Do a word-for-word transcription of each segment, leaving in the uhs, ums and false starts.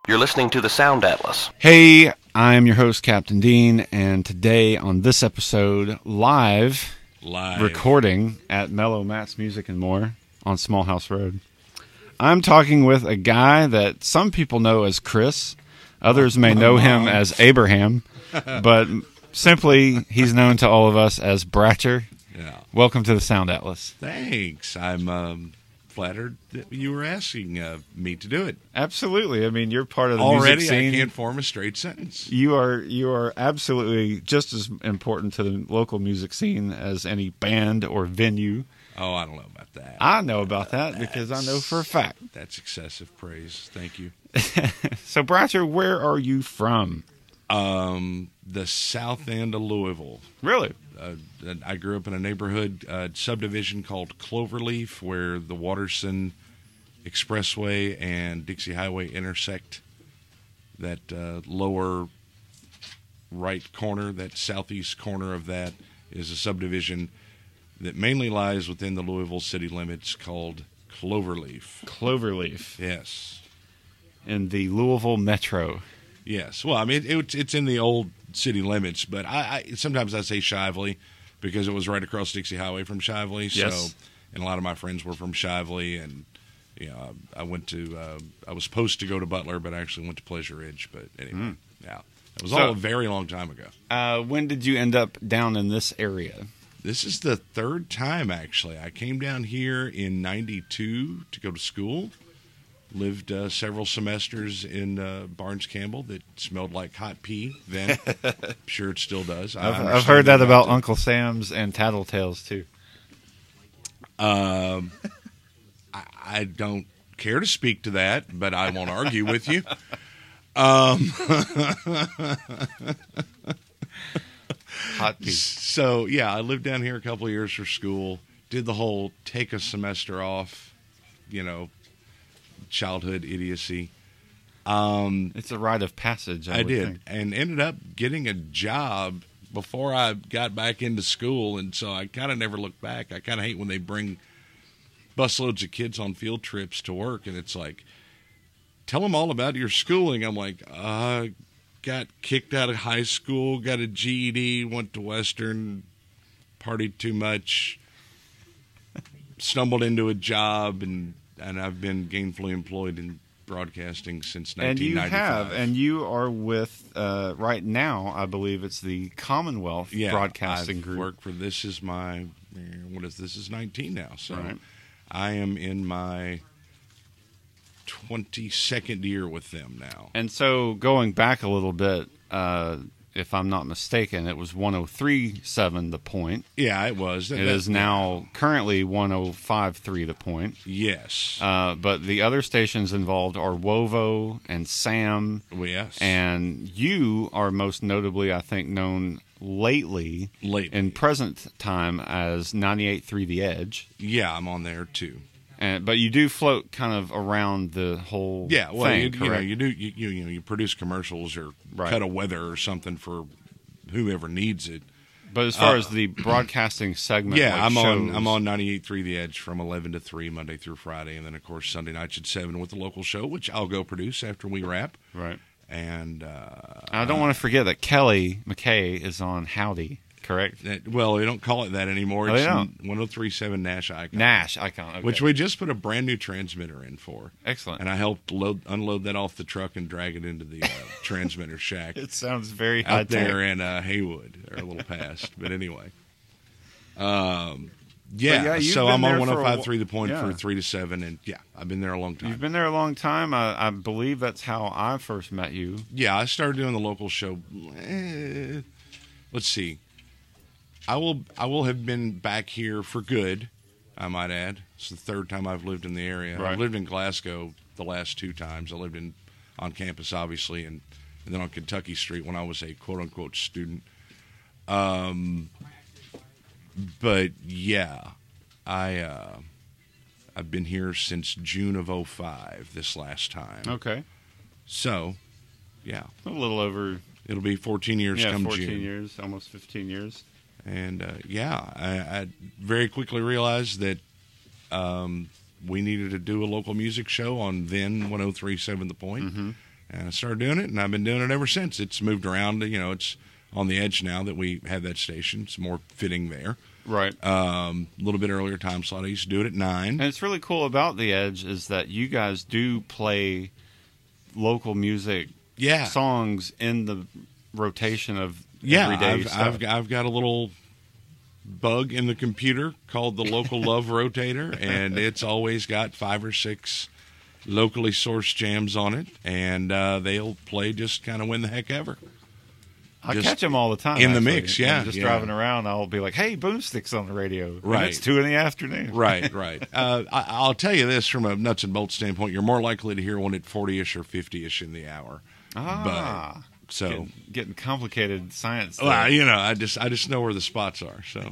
You're listening to the Sound Atlas. Hey, I'm your host, Captain Dean, and today on this episode, live, live recording at Mellow Matt's Music and More on Small House Road, I'm talking with a guy that some people know as Chris. Others may know him as Abraham, but simply he's known to all of us as Bratcher. Yeah. Welcome to the Sound Atlas. Thanks. I'm um, flattered that you were asking uh, me to do it. Absolutely. I mean, you're part of the Already, music scene. I can't form a straight sentence. You are you are absolutely just as important to the local music scene as any band or venue. Oh, I don't know about that. I know about that uh, because I know for a fact. That's excessive praise. Thank you. So, Bratcher, where are you from? Um, the south end of Louisville. Really? Uh, I grew up in a neighborhood uh, subdivision called Cloverleaf, where the Watterson Expressway and Dixie Highway intersect. That uh, lower right corner, that southeast corner of that, is a subdivision that mainly lies within the Louisville city limits called Cloverleaf. Cloverleaf. Yes. In the Louisville Metro. Yes. Well, I mean, it, it, it's in the old city limits, but I, I sometimes I say Shively because it was right across Dixie Highway from Shively. Yes. So, and a lot of my friends were from Shively, and you know, I went to uh, I was supposed to go to Butler, but I actually went to Pleasure Ridge. But anyway, mm. yeah, it was so, all a very long time ago. Uh, when did you end up down in this area? This is the third time, actually. I came down here in ninety-two to go to school. Lived uh, several semesters in uh, Barnes Campbell that smelled like hot pea then. I'm sure it still does. I I've, I've heard that about it. Uncle Sam's and Tattletales, too. Um, I, I don't care to speak to that, but I won't argue with you. Um, hot pea. So, yeah, I lived down here a couple of years for school. Did the whole take a semester off, you know, childhood idiocy. Um, it's a rite of passage. I, I did, think. and ended up getting a job before I got back into school, and so I kind of never looked back. I kind of hate when they bring busloads of kids on field trips to work, and it's like, tell them all about your schooling. I'm like, uh, got kicked out of high school, got a G E D, went to Western, partied too much, stumbled into a job, and And I've been gainfully employed in broadcasting since nineteen ninety-five. And you have, and you are with, uh, right now, I believe it's the Commonwealth yeah, Broadcasting I've Group. Worked for, this is my, what is this, is nineteen now. So right. I am in my twenty-second year with them now. And so going back a little bit, uh, if I'm not mistaken, it was one oh three point seven The Point. Yeah, it was. It is now currently one oh five point three The Point. Yes. Uh, but the other stations involved are WOVO and SAM. Well, yes. And you are most notably, I think, known lately, lately. in present time as ninety-eight point three The Edge. Yeah, I'm on there too. And, but you do float kind of around the whole yeah, well, thing, you, correct? you know, you do you, you you know you produce commercials or right. cut a weather or something for whoever needs it. But as far uh, as the broadcasting segment, yeah, like I'm shows, on I'm on ninety-eight point three The Edge from eleven to three Monday through Friday, and then of course Sunday nights at seven with the local show, which I'll go produce after we wrap. Right. And uh, I don't want to forget that Kelly McKay is on Howdy. Correct. That, well, they don't call it that anymore. Oh, it's they don't. one oh three point seven Nash Icon. Nash Icon, okay. Which we just put a brand new transmitter in for. Excellent. And I helped load, unload that off the truck and drag it into the uh, transmitter shack. It sounds very out high there tech. in uh, Haywood, or a little past. But anyway, um, yeah. But yeah so been I'm on there one for oh a five wh- point three The Point yeah. for three to seven, and yeah, I've been there a long time. You've been there a long time. I, I believe that's how I first met you. Yeah, I started doing the local show. Eh, let's see. I will I will have been back here for good, I might add. It's the third time I've lived in the area. Right. I've lived in Glasgow the last two times. I lived in on campus, obviously, and, and then on Kentucky Street when I was a quote-unquote student. Um, but, yeah, I, uh, I've been here since June of oh five this last time. Okay. So, yeah. A little over. It'll be fourteen years yeah, come fourteen June. years, almost fifteen years. And, uh, yeah, I, I very quickly realized that um, we needed to do a local music show on then one oh three point seven The Point. Mm-hmm. And I started doing it, and I've been doing it ever since. It's moved around. You know, it's on the edge now that we have that station. It's more fitting there. Right. Um, a little bit earlier time slot. I used to do it at nine. And it's really cool about the Edge is that you guys do play local music Yeah. songs in the rotation of Yeah, everyday I've, stuff. I've, I've got a little bug in the computer called the Local Love Rotator, and it's always got five or six locally sourced jams on it, and uh, they'll play just kind of when the heck ever. I just catch them all the time. in the actually. mix, yeah, I'm just yeah. driving around, I'll be like, hey, Boomstick's on the radio. And Right. it's two in the afternoon. Right, right. Uh, I, I'll tell you this from a nuts and bolts standpoint: you're more likely to hear one at forty-ish or fifty-ish in the hour. Ah. But, so, Getting, getting complicated science. well, there. you know, I just I just know where the spots are. So,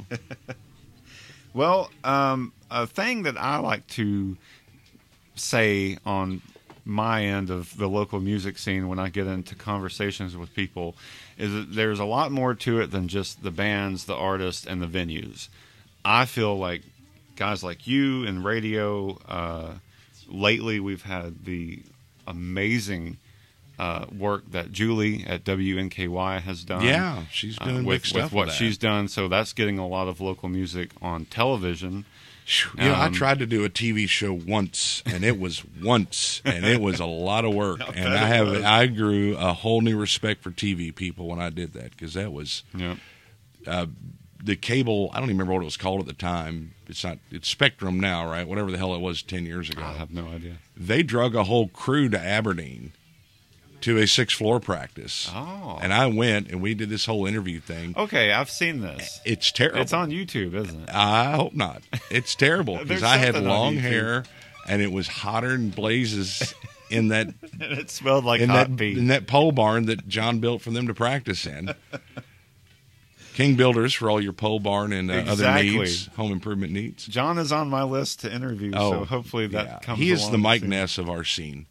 Well, um, a thing that I like to say on my end of the local music scene when I get into conversations with people is that there's a lot more to it than just the bands, the artists, and the venues. I feel like guys like you in radio, uh, lately we've had the amazing uh, work that Julie at W N K Y has done. yeah, she's doing uh, big with, stuff with what that. she's done. So that's getting a lot of local music on television. You know, I Um, tried to do a T V show once, and it was once, and it was a lot of work. I and bet I it have, was. I grew a whole new respect for T V people when I did that, because that was Yeah. the cable. I don't even remember what it was called at the time. It's not. It's Spectrum now, right? Whatever the hell it was ten years ago. I have no idea. They drug a whole crew to Aberdeen to a six floor practice. Oh. And I went, and we did this whole interview thing. Okay, I've seen this. It's terrible. It's on YouTube, isn't it? I hope not. It's terrible because There's I had something on long YouTube. hair, and it was hotter than blazes in that And it smelled like in hot that pea. in that pole barn that John built for them to practice in. King Builders for all your pole barn and uh, other Exactly. needs, home improvement needs. John is on my list to interview, so hopefully that Oh, yeah. comes He is along the Mike soon. Ness of our scene.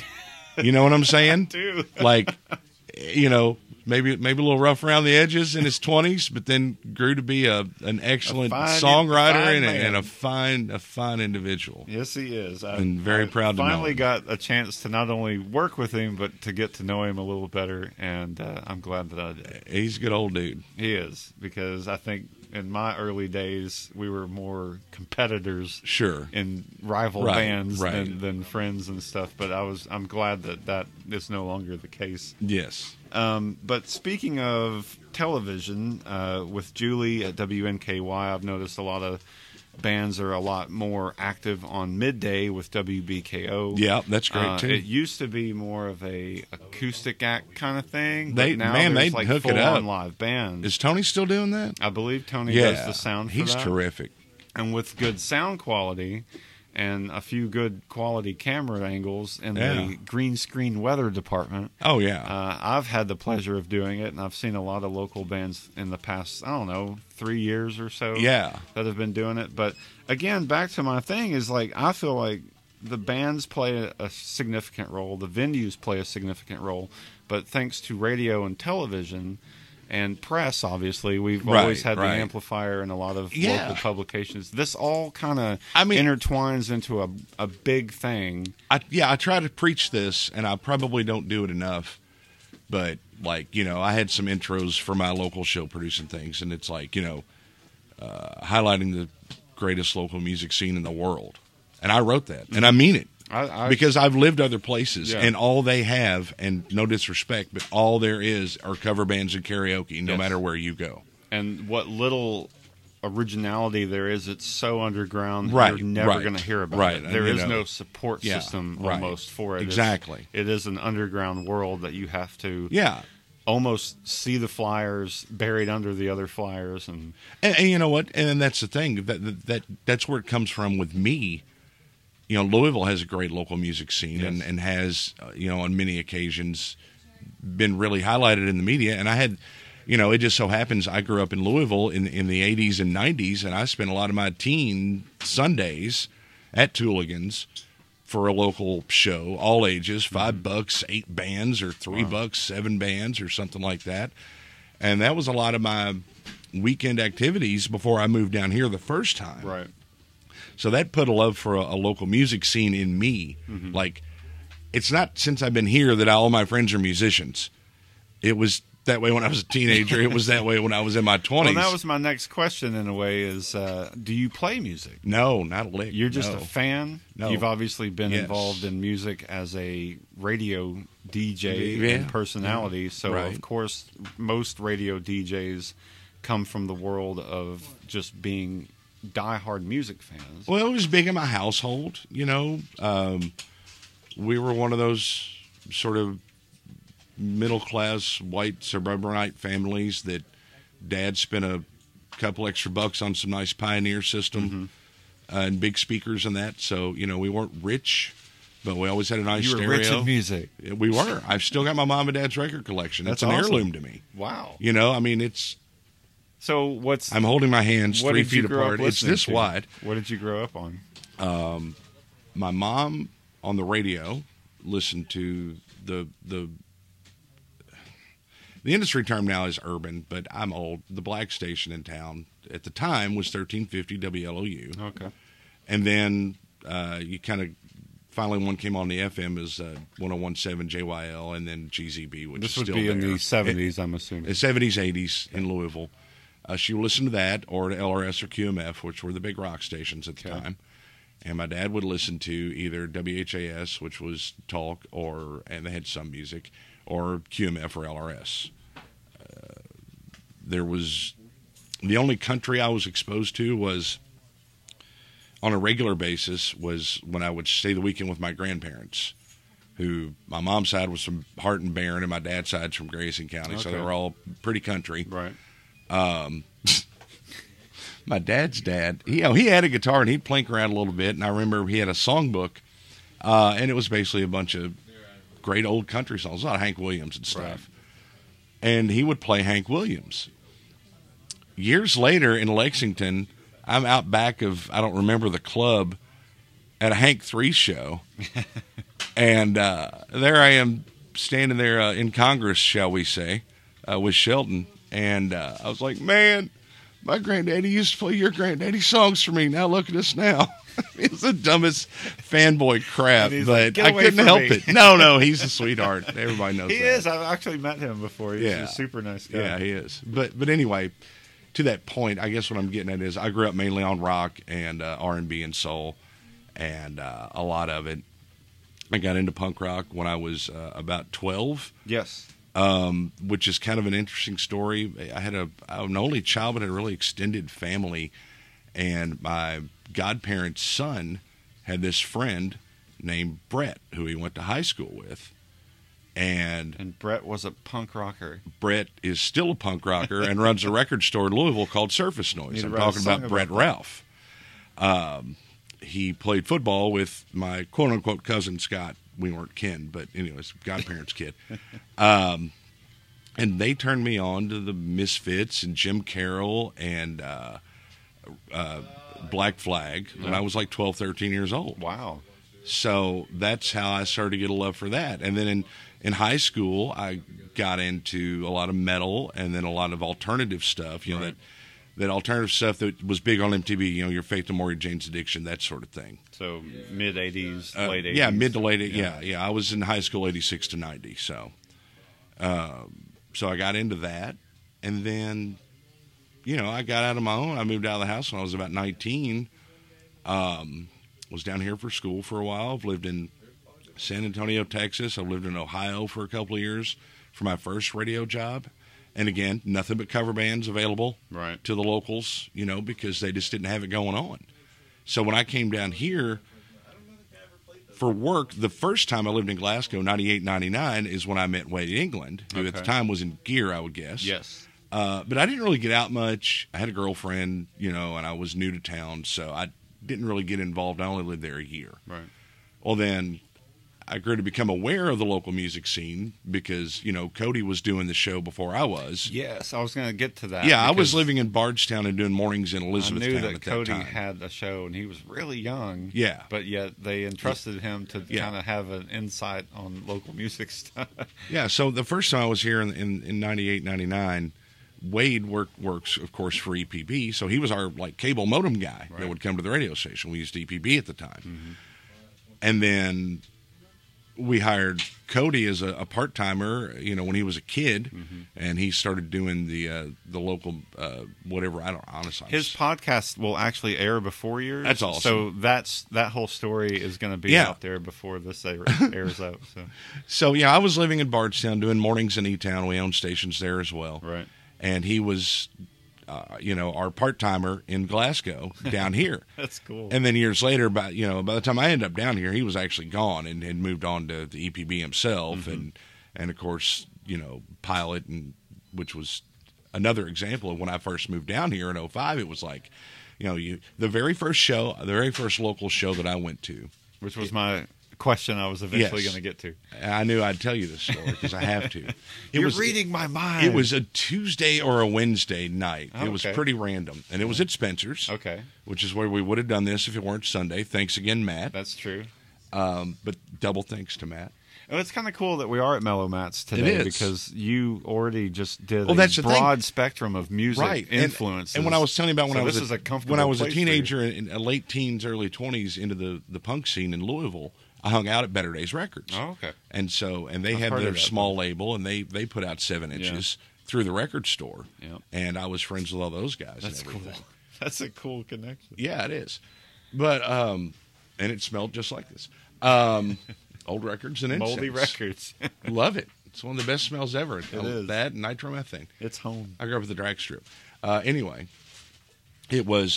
You know what I'm saying? Dude. Like, you know, maybe maybe a little rough around the edges in his twenties, but then grew to be a an excellent A fine- songwriter fine and, a, man. and a fine a fine individual. Yes, he is. I, And very I proud to know finally him. got a chance to not only work with him, but to get to know him a little better, and uh, I'm glad that I did. He's a good old dude. He is, because I think in my early days, we were more competitors Sure. in rival Right, bands right. Than, than friends and stuff. But I was, I'm glad that that is no longer the case. Yes. Um, but speaking of television, uh, with Julie at W N K Y, I've noticed a lot of bands are a lot more active on midday with W B K O. Yeah, that's great Uh, too. It used to be more of a acoustic act kind of thing. They- but now man, there's they like hook it full-on up. live bands. Is Tony still doing that? I believe Tony yeah, does the sound for he's that. terrific. And with good sound quality and a few good quality camera angles in Yeah. the green screen weather department, Oh yeah, uh, I've had the pleasure of doing it, and I've seen a lot of local bands in the past, I don't know, three years or so yeah. that have been doing it. But again, back to my thing is like, I feel like the bands play a, a significant role, the venues play a significant role, but thanks to radio and television and press, obviously, we've Right, always had right. the amplifier in a lot of Yeah. local publications. This all kind of I mean- intertwines into a, a big thing. I, yeah, I try to preach this, and I probably don't do it enough. But like, you know, I had some intros for my local show producing things, and it's like, you know, uh, highlighting the greatest local music scene in the world, and I wrote that, and I mean it. I, I, Because I've lived other places, Yeah. and all they have, and no disrespect, but all there is are cover bands and karaoke, no Yes. matter where you go. and what little originality there is, it's so underground, Right, you're never right, going to hear about right, it. and, There you is know, no support yeah, system right. almost for it. It's- Exactly. it is an underground world that you have to Yeah. almost see the flyers buried under the other flyers. And And, and you know what? And that's the thing. That, that that that's where it comes from with me. You know, Louisville has a great local music scene, Yes. and and has uh, you know on many occasions been really highlighted in the media. And I had, you know, it just so happens I grew up in Louisville in in the eighties and nineties, and I spent a lot of my teen Sundays at Tooligans for a local show, all ages, five bucks, eight bands, or three Wow. bucks, seven bands, or something like that. And that was a lot of my weekend activities before I moved down here the first time. right, So that put a love for a, a local music scene in me. Mm-hmm. Like, it's not since I've been here that all my friends are musicians. It was that way when I was a teenager. It was that way when I was in my twenties. Well, that was my next question in a way is, uh, do you play music? No, not a lick. You're just no. a fan? No. You've obviously been Yes. involved in music as a radio D J Yeah. and personality. So, Right. of course, most radio D Js come from the world of just being diehard music fans. Well, it was big in my household, you know. Um, we were one of those sort of middle-class, white, suburbanite families that Dad spent a couple extra bucks on some nice Pioneer system Mm-hmm. uh, and big speakers and that. So, you know, we weren't rich, but we always had a nice You were stereo. rich in music. We were. I've still got my mom and dad's record collection. That's It's an awesome. heirloom to me. Wow. You know, I mean, it's. So, what's I'm holding my hands what three did you feet grow apart. up It's listening this to? wide. What did you grow up on? My mom on the radio listened to the the the industry term now is urban, but I'm old. The black station in town at the time was thirteen fifty W L O U, Okay. and then uh, you kind of finally one came on the F M as uh, ten seventeen J Y L, and then G Z B, which This is would still be in there. the seventies, I'm assuming. The seventies, eighties in Louisville. Uh, she would listen to that or to L R S or Q M F, which were the big rock stations at the Okay. time. And my dad would listen to either W H A S, which was talk, or and they had some music, or Q M F or L R S. Uh, there was the only country I was exposed to was on a regular basis was when I would stay the weekend with my grandparents, who my mom's side was from Hart and Barron, and my dad's side's from Grayson County, so Okay. they were all pretty country. Right. My dad's dad, he, you know, he had a guitar and he'd plink around a little bit. And I remember he had a songbook, uh, and it was basically a bunch of great old country songs, a lot of Hank Williams and stuff. Right. And he would play Hank Williams. Years later in Lexington, I'm out back of, I don't remember the club, at a Hank three show. and uh, there I am standing there uh, in Congress, shall we say, uh, with Shelton. And uh, I was like, man, my granddaddy used to play your granddaddy songs for me. Now look at us now. It's the dumbest fanboy crap, And he's but like, "Get I away couldn't from help me." it. No, no, he's a sweetheart. Everybody knows He that. is. I've actually met him before. He's Yeah. a super nice guy. Yeah, he is. But but anyway, to that point, I guess what I'm getting at is I grew up mainly on rock and uh, R and B and soul, and uh, a lot of it. I got into punk rock when I was uh, about twelve. Yes. Um, which is kind of an interesting story. I had a I'm an only child, but had a really extended family, and my godparents' son had this friend named Brett, who he went to high school with, and And Brett was a punk rocker. Brett is still a punk rocker and runs a record store in Louisville called Surface Need Noise. to I'm write a talking song about about Brett that. Ralph. Um, he played football with my quote-unquote cousin Scott. We weren't kin, but anyways, godparents' kid. Um, and they turned me on to the Misfits and Jim Carroll and uh, uh, Black Flag when I was like twelve, thirteen years old. Wow. So that's how I started to get a love for that. And then in, in high school, I got into a lot of metal and then a lot of alternative stuff, you know, Right. that, that alternative stuff that was big on M T V, you know, your Faith No More, Jane's Addiction, that sort of thing. So mid eighties, Uh, late eighties. yeah, mid to late, yeah. yeah, yeah. I was in high school eighty-six to ninety, so. Um, so I got into that. And then, you know, I got out on my own. I moved out of the house when I was about nineteen. Um, was down here for school for a while. I've lived in San Antonio, Texas. I lived in Ohio for a couple of years for my first radio job. And again, nothing but cover bands available Right. to the locals, you know, because they just didn't have it going on. So when I came down here for work, the first time I lived in Glasgow, ninety-eight, ninety-nine, is when I met Wade England, who at the Okay. time was in gear, I would guess. Yes. Uh, but I didn't really get out much. I had a girlfriend, you know, and I was new to town, so I didn't really get involved. I only lived there a year. Right. Well, then I grew to become aware of the local music scene because, you know, Cody was doing the show before I was. Yes, I was going to get to that. Yeah, I was because living in Bardstown and doing mornings in I Elizabethtown knew that at Cody that time. had a show, and he was really young. Yeah. But yet they entrusted him to Yeah. kind of have an insight on local music stuff. Yeah, so the first time I was here in in, in ninety-eight, ninety-nine, Wade work, works, of course, for E P B, so he was our like cable modem guy Right. that would come to the radio station. We used E P B at the time. Mm-hmm. And then we hired Cody as a, a part timer. You know, when he was a kid, Mm-hmm. and he started doing the uh, the local uh, whatever. I don't honestly. His podcast will actually air before yours. That's awesome. So that's that whole story is going to be Yeah. out there before this air, airs out. So So yeah, I was living in Bardstown doing mornings in E-Town. We own stations there as well. right. And he was, uh, you know, our part timer in Glasgow down here. That's cool. And then years later, by you know, by the time I ended up down here, he was actually gone and had moved on to the E P B himself, Mm-hmm. and and of course, you know, Pilot, and which was another example of when I first moved down here in oh five. It was like, you know, you the very first show, the very first local show that I went to. Which was my question I was eventually Yes. going to get to. I knew I'd tell you this story because I have to. It You're was, reading my mind. It was a Tuesday or a Wednesday night. Oh, it was okay. pretty random, and it was at Spencer's. Okay. Which is where we would have done this if it weren't Sunday. Thanks again, Matt. That's true. Um, but double thanks to Matt. And it's kind of cool that we are at Mellow Mats today is. because you already just did Well, a that's the thing. broad spectrum of music Right. And- influences. And, when I was telling you about when So I was this a, is a comfortable when I was a place for you. teenager in, in late teens, early twenties into the, the punk scene in Louisville, I hung out at Better Days Records. Oh, okay. And so, and they I've had heard their of that, small label, and they, they put out seven inches through the record store. Yeah. And I was friends with all those guys. That's and cool. everything. That's a cool connection. Yeah, it is. But um, and it smelled just like this. Um, old records and incense. Moldy records. Love it. It's one of the best smells ever. It is. That and nitromethane. It's home. I grew up with the drag strip. Uh, anyway, it was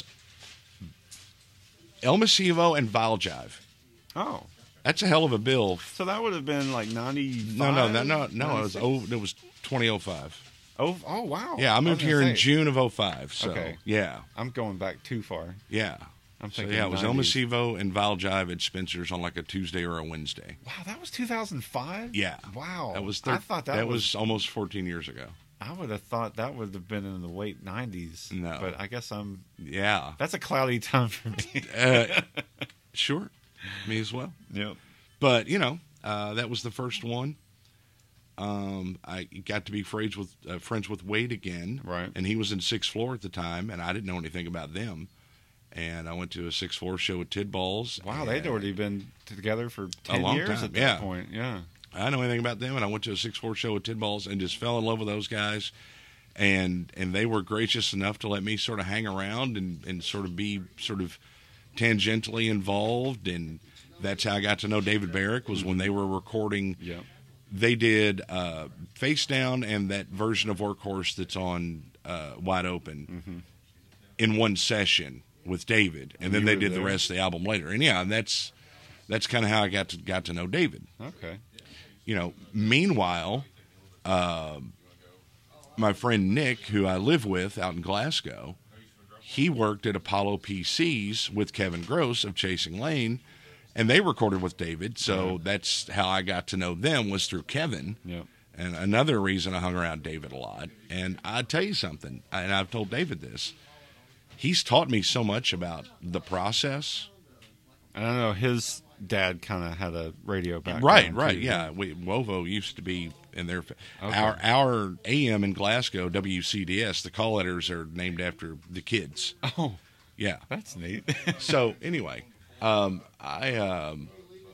El Masivo and Valjive. Oh. That's a hell of a bill. So that would have been like ninety-five? No, no, no, no, no. It was ninety-six? oh, it was twenty oh five. Oh, oh wow. Yeah, I moved was gonna here in say, June of oh five. So Okay. yeah, I'm going back too far. yeah. I'm So thinking yeah, it was El nineties. Masivo and Valjive at Spencer's on like a Tuesday or a Wednesday. Wow, that was two thousand five? Yeah. Wow. That was I thir- thought that, that was, was almost fourteen years ago. I would have thought that would have been in the late nineties. No. But I guess I'm Yeah. that's a cloudy time for me. Uh, sure. Me as well. Yep. But, you know, uh, that was the first one. Um, I got to be friends with uh, friends with Wade again. Right. And he was in Sixth Floor at the time, and I didn't know anything about them. And I went to a Sixth Floor show at Tidballs. Wow, and they'd already been together for ten long years time, at that yeah. point. Yeah. I didn't know anything about them, and I went to a Sixth Floor show at Tidballs and just fell in love with those guys. And and they were gracious enough to let me sort of hang around and, and sort of be sort of tangentially involved. And that's how I got to know David Barrick, was when they were recording. Yeah. They did uh, Face Down and that version of Workhorse that's on uh, Wide Open Mm-hmm. in one session with David, and, And then you they were did the there? rest of the album later. And yeah, and that's that's kind of how I got to got to know David. Okay. You know, meanwhile, uh, my friend Nick, who I live with out in Glasgow, he worked at Apollo P Cs with Kevin Gross of Chasing Lane, and they recorded with David. So Right. that's how I got to know them, was through Kevin. Yep. And another reason I hung around David a lot. And I tell you something, and I've told David this, he's taught me so much about the process. I don't know. His dad kind of had a radio background. Right, right, too. yeah. We, Wovo used to be in their Okay. our our A M in Glasgow, W C D S. The call letters are named after the kids. Oh, Yeah. that's neat. So anyway, um, I um,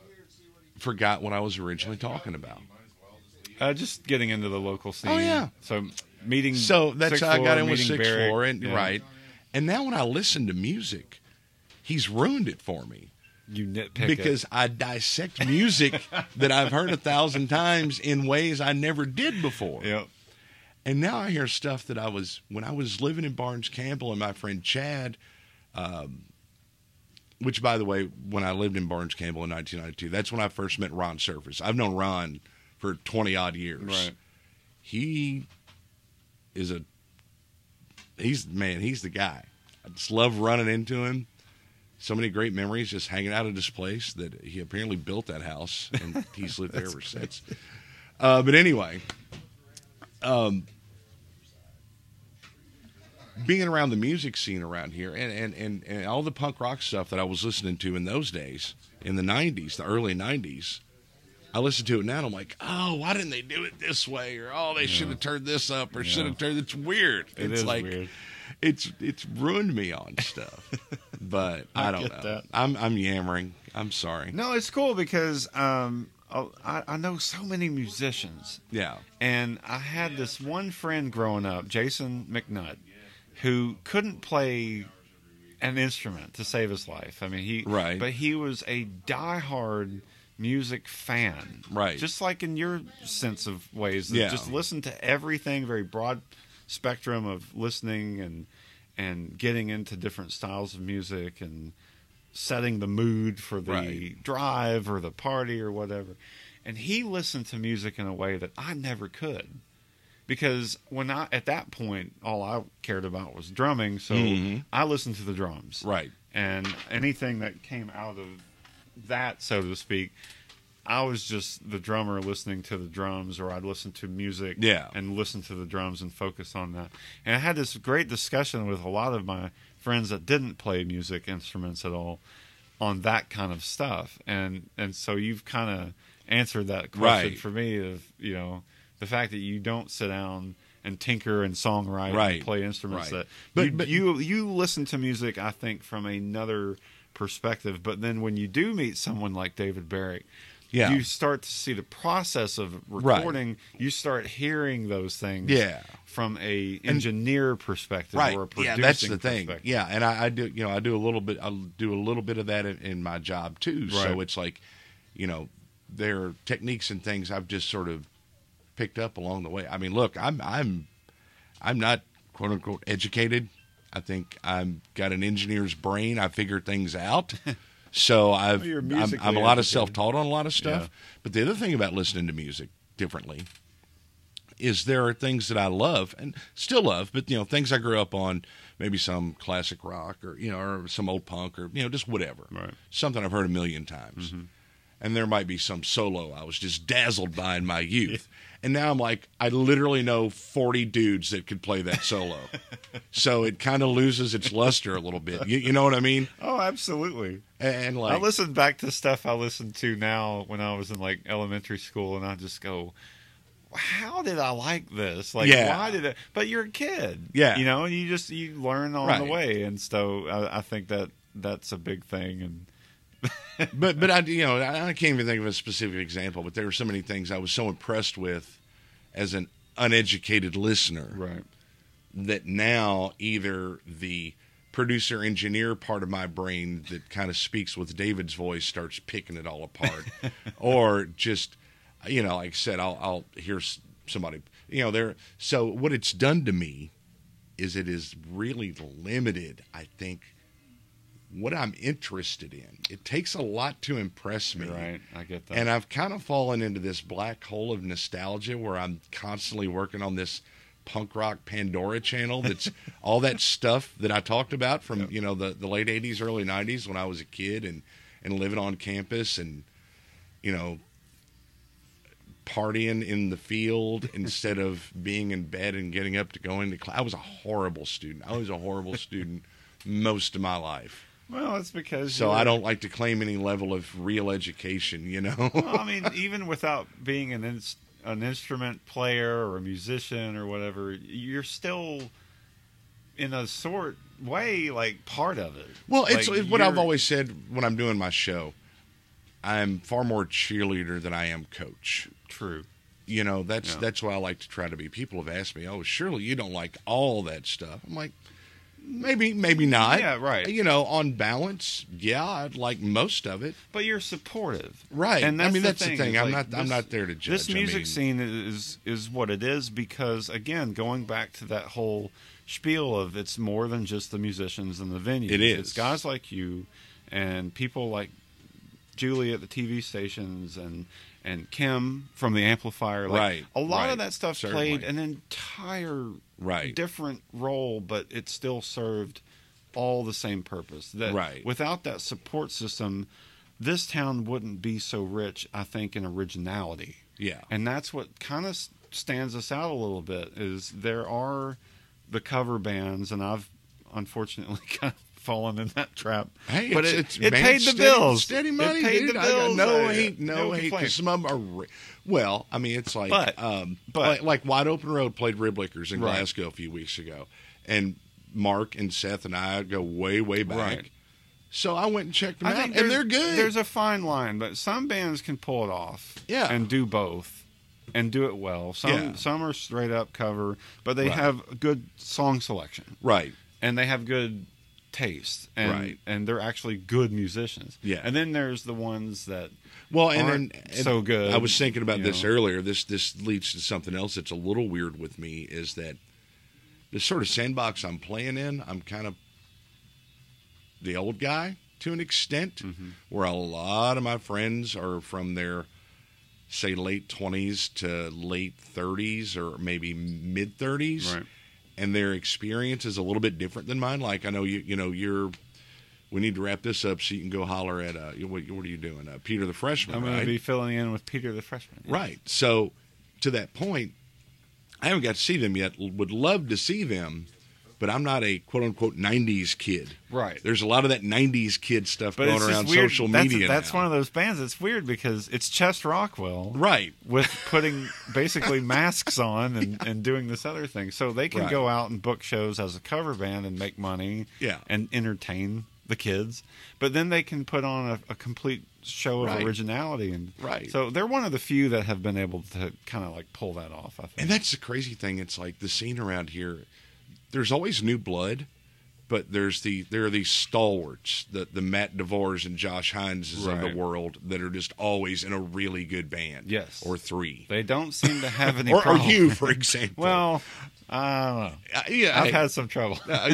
forgot what I was originally talking about. uh, just getting into the local scene. Oh, yeah. So meeting. So that's Sixth how I got Floor, in with meeting Sixth Barrick. Floor, and Yeah. right. And now when I listen to music, he's ruined it for me. You nitpick Because it. I dissect music that I've heard a thousand times in ways I never did before. Yep. And now I hear stuff that I was, when I was living in Barnes Campbell and my friend Chad, um, which, by the way, when I lived in Barnes Campbell in nineteen ninety-two, that's when I first met Ron Surface. I've known Ron for twenty-odd years. Right. He is a, he's, man, he's the guy. I just love running into him. So many great memories just hanging out at his place that he apparently built that house, and he's lived there ever since. Uh, but anyway, um, being around the music scene around here and, and, and, and all the punk rock stuff that I was listening to in those days, in the nineties, the early nineties, I listen to it now and I'm like, oh, why didn't they do it this way? Or, oh, they should have turned this up or should have turned, it's weird. It it's is like, weird. it's, it's ruined me on stuff, but I, I don't get know. that. I'm, I'm yammering. I'm sorry. No, it's cool because um, oh, I, I know so many musicians. Yeah. And I had this one friend growing up, Jason McNutt, who couldn't play an instrument to save his life. I mean, he Right. but he was a diehard music fan. Right. Just like in your sense of ways. That Yeah. Just listen to everything, very broad spectrum of listening and and getting into different styles of music and setting the mood for the Right. drive or the party or whatever. And he listened to music in a way that I never could. Because when I at that point all I cared about was drumming, so Mhm. I listened to the drums. Right. And anything that came out of that, so to speak, I was just the drummer listening to the drums, or I'd listen to music Yeah. and listen to the drums and focus on that. And I had this great discussion with a lot of my friends that didn't play music instruments at all on that kind of stuff. And and so you've kind of answered that question Right. for me of, you know, the fact that you don't sit down and tinker and songwrite Right. and play instruments. Right. That But- you, but- you you listen to music, I think, from another perspective. But then when you do meet someone like David Barrick, Yeah. you start to see the process of recording. You start hearing those things Yeah. from a engineer perspective Right. or a producing Yeah, that's the thing. perspective. Yeah, and I, I do. You know, I do a little bit. I do a little bit of that in, in my job too. So Right. it's like, you know, there are techniques and things I've just sort of picked up along the way. I mean, look, I'm I'm I'm not quote unquote educated. I think I'm got an engineer's brain. I figure things out. So I've Well, you're I'm, musically I'm a lot of educated. self-taught on a lot of stuff. Yeah. But the other thing about listening to music differently is there are things that I love and still love, but you know, things I grew up on, maybe some classic rock or you know, or some old punk or you know, just whatever, Right. something I've heard a million times. And there might be some solo I was just dazzled by in my youth, and now I'm like, I literally know forty dudes that could play that solo, so it kind of loses its luster a little bit. You, you know what I mean? Oh, absolutely. And like, I listen back to stuff I listened to now when I was in like elementary school, and I just go, "How did I like this? Like, Yeah. why did it?" But you're a kid, Yeah. You know, and you just you learn on Right. the way, and so I, I think that that's a big thing. And but but I you know I I can't even think of a specific example, but there were so many things I was so impressed with as an uneducated listener right, that now either the producer engineer part of my brain that kind of speaks with David's voice starts picking it all apart, or just you know like I said I'll I'll hear s- somebody you know there. So what it's done to me is it is really limited, I think, what I'm interested in. It takes a lot to impress me. right. I get that. And I've kind of fallen into this black hole of nostalgia where I'm constantly working on this punk rock Pandora channel that's all that stuff that I talked about from, you know, the, the late eighties, early nineties when I was a kid and, and living on campus and, you know, partying in the field instead of being in bed and getting up to go into class. I was a horrible student. I was a horrible student most of my life. well, it's because So you're- I don't like to claim any level of real education, you know? Well, I mean, even without being an ins- an instrument player or a musician or whatever, you're still in a sort way like part of it. Well, it's, Like, it's what I've you're- always said when I'm doing my show. I'm far more cheerleader than I am coach. true. You know, that's Yeah. that's why I like to try to be. People have asked me, "Oh, surely you don't like all that stuff." I'm like, maybe, maybe not. Yeah, right. You know, on balance, yeah, I'd like most of it. But you're supportive, Right. And I that's mean, the that's the thing. thing. is, I'm like, not- I'm not there to judge. This I music mean- scene is is what it is because, again, going back to that whole spiel of it's more than just the musicians and the venues. It is. It's guys like you and people like Julie at the T V stations and and Kim from the amplifier. Like, Right, a lot right, of that stuff certainly. played an entire Right. different role, but it still served all the same purpose. That Right. without that support system, this town wouldn't be so rich, I think, in originality. Yeah. And that's what kind of stands us out a little bit is there are the cover bands, and I've unfortunately kind of fallen in that trap. Hey, but it's, it, it's it man, paid the steady, bills. Steady money, it paid dude. the I got bills. no I- hate, no, no hate. complaint. Because some of them are, re- well, I mean, it's like, But- um, but- like, like Wide Open Road played Riblickers in Right. Glasgow a few weeks ago, and Mark and Seth and I go way, way back. Right. So I went and checked them I out, think and there's- they're good. There's a fine line, but some bands can pull it off. Yeah. And do both. And do it well. Some Yeah. some are straight up cover, but they Right. have good song selection. right. And they have good taste. And Right. and they're actually good musicians. Yeah. And then there's the ones that Well, and aren't then and so good. I was thinking about you this know. earlier. This this leads to something else that's a little weird with me is that the sort of sandbox I'm playing in, I'm kind of the old guy to an extent, Mm-hmm. where a lot of my friends are from their say late twenties to late thirties or maybe mid thirties, Right. and their experience is a little bit different than mine. Like I know you you know you're. We need to wrap this up so you can go holler at uh, what, what are you doing, uh, Peter the Freshman? I'm going right? to be filling in with Peter the Freshman. Right. So, to that point, I haven't got to see them yet. Would love to see them, but I'm not a quote unquote nineties kid. Right. There's a lot of that nineties kid stuff But going it's around just weird. social that's, media. That's now. one of those bands that's weird because it's Chest Rockwell. Right. With putting basically masks on and, and doing this other thing. So they can Right. go out and book shows as a cover band and make money Yeah. and entertain the kids. But then they can put on a, a complete show of Right. originality. And Right. So they're one of the few that have been able to kind of like pull that off, I think. And that's the crazy thing. It's like the scene around here. There's always new blood, but there's the there are these stalwarts, the the Matt DeVores and Josh Hineses of Right. the world that are just always in a really good band. Yes. Or three. They don't seem to have any Or, or problem. you, for example. Well, I don't know. Uh, yeah, I've hey. had some trouble. Uh,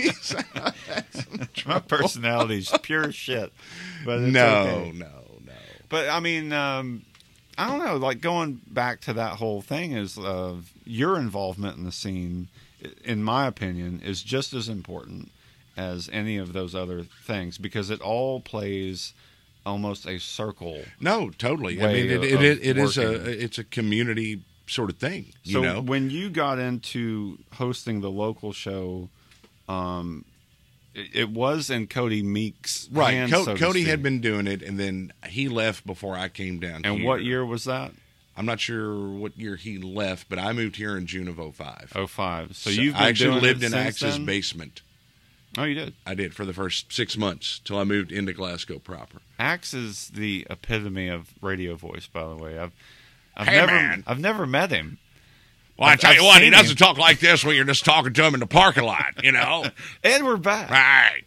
My personality's pure shit. But it's no, okay. no, no. But I mean, um, I don't know. Like going back to that whole thing is uh, your involvement in the scene, in my opinion, is just as important as any of those other things because it all plays almost a circle. No, totally. I way mean, it, of- it, it, of it is a working. it's a community sort of thing. You So know, when you got into hosting the local show, um, it, it was in Cody Meek's right? hands, Co- so to Cody speak. had been doing it, and then he left before I came down. And here. what year was that? I'm not sure what year he left, but I moved here in June of oh five. Oh five. So, So you've been I actually doing lived it in since Axe's then? basement. Oh, you did. I did for the first six months till I moved into Glasgow proper. Axe is the epitome of radio voice. By the way, I've I've Hey, never man. I've never met him. Well, I I've- tell you I've what, he seen doesn't him. talk like this when you're just talking to him in the parking lot. You know, And we're back. right?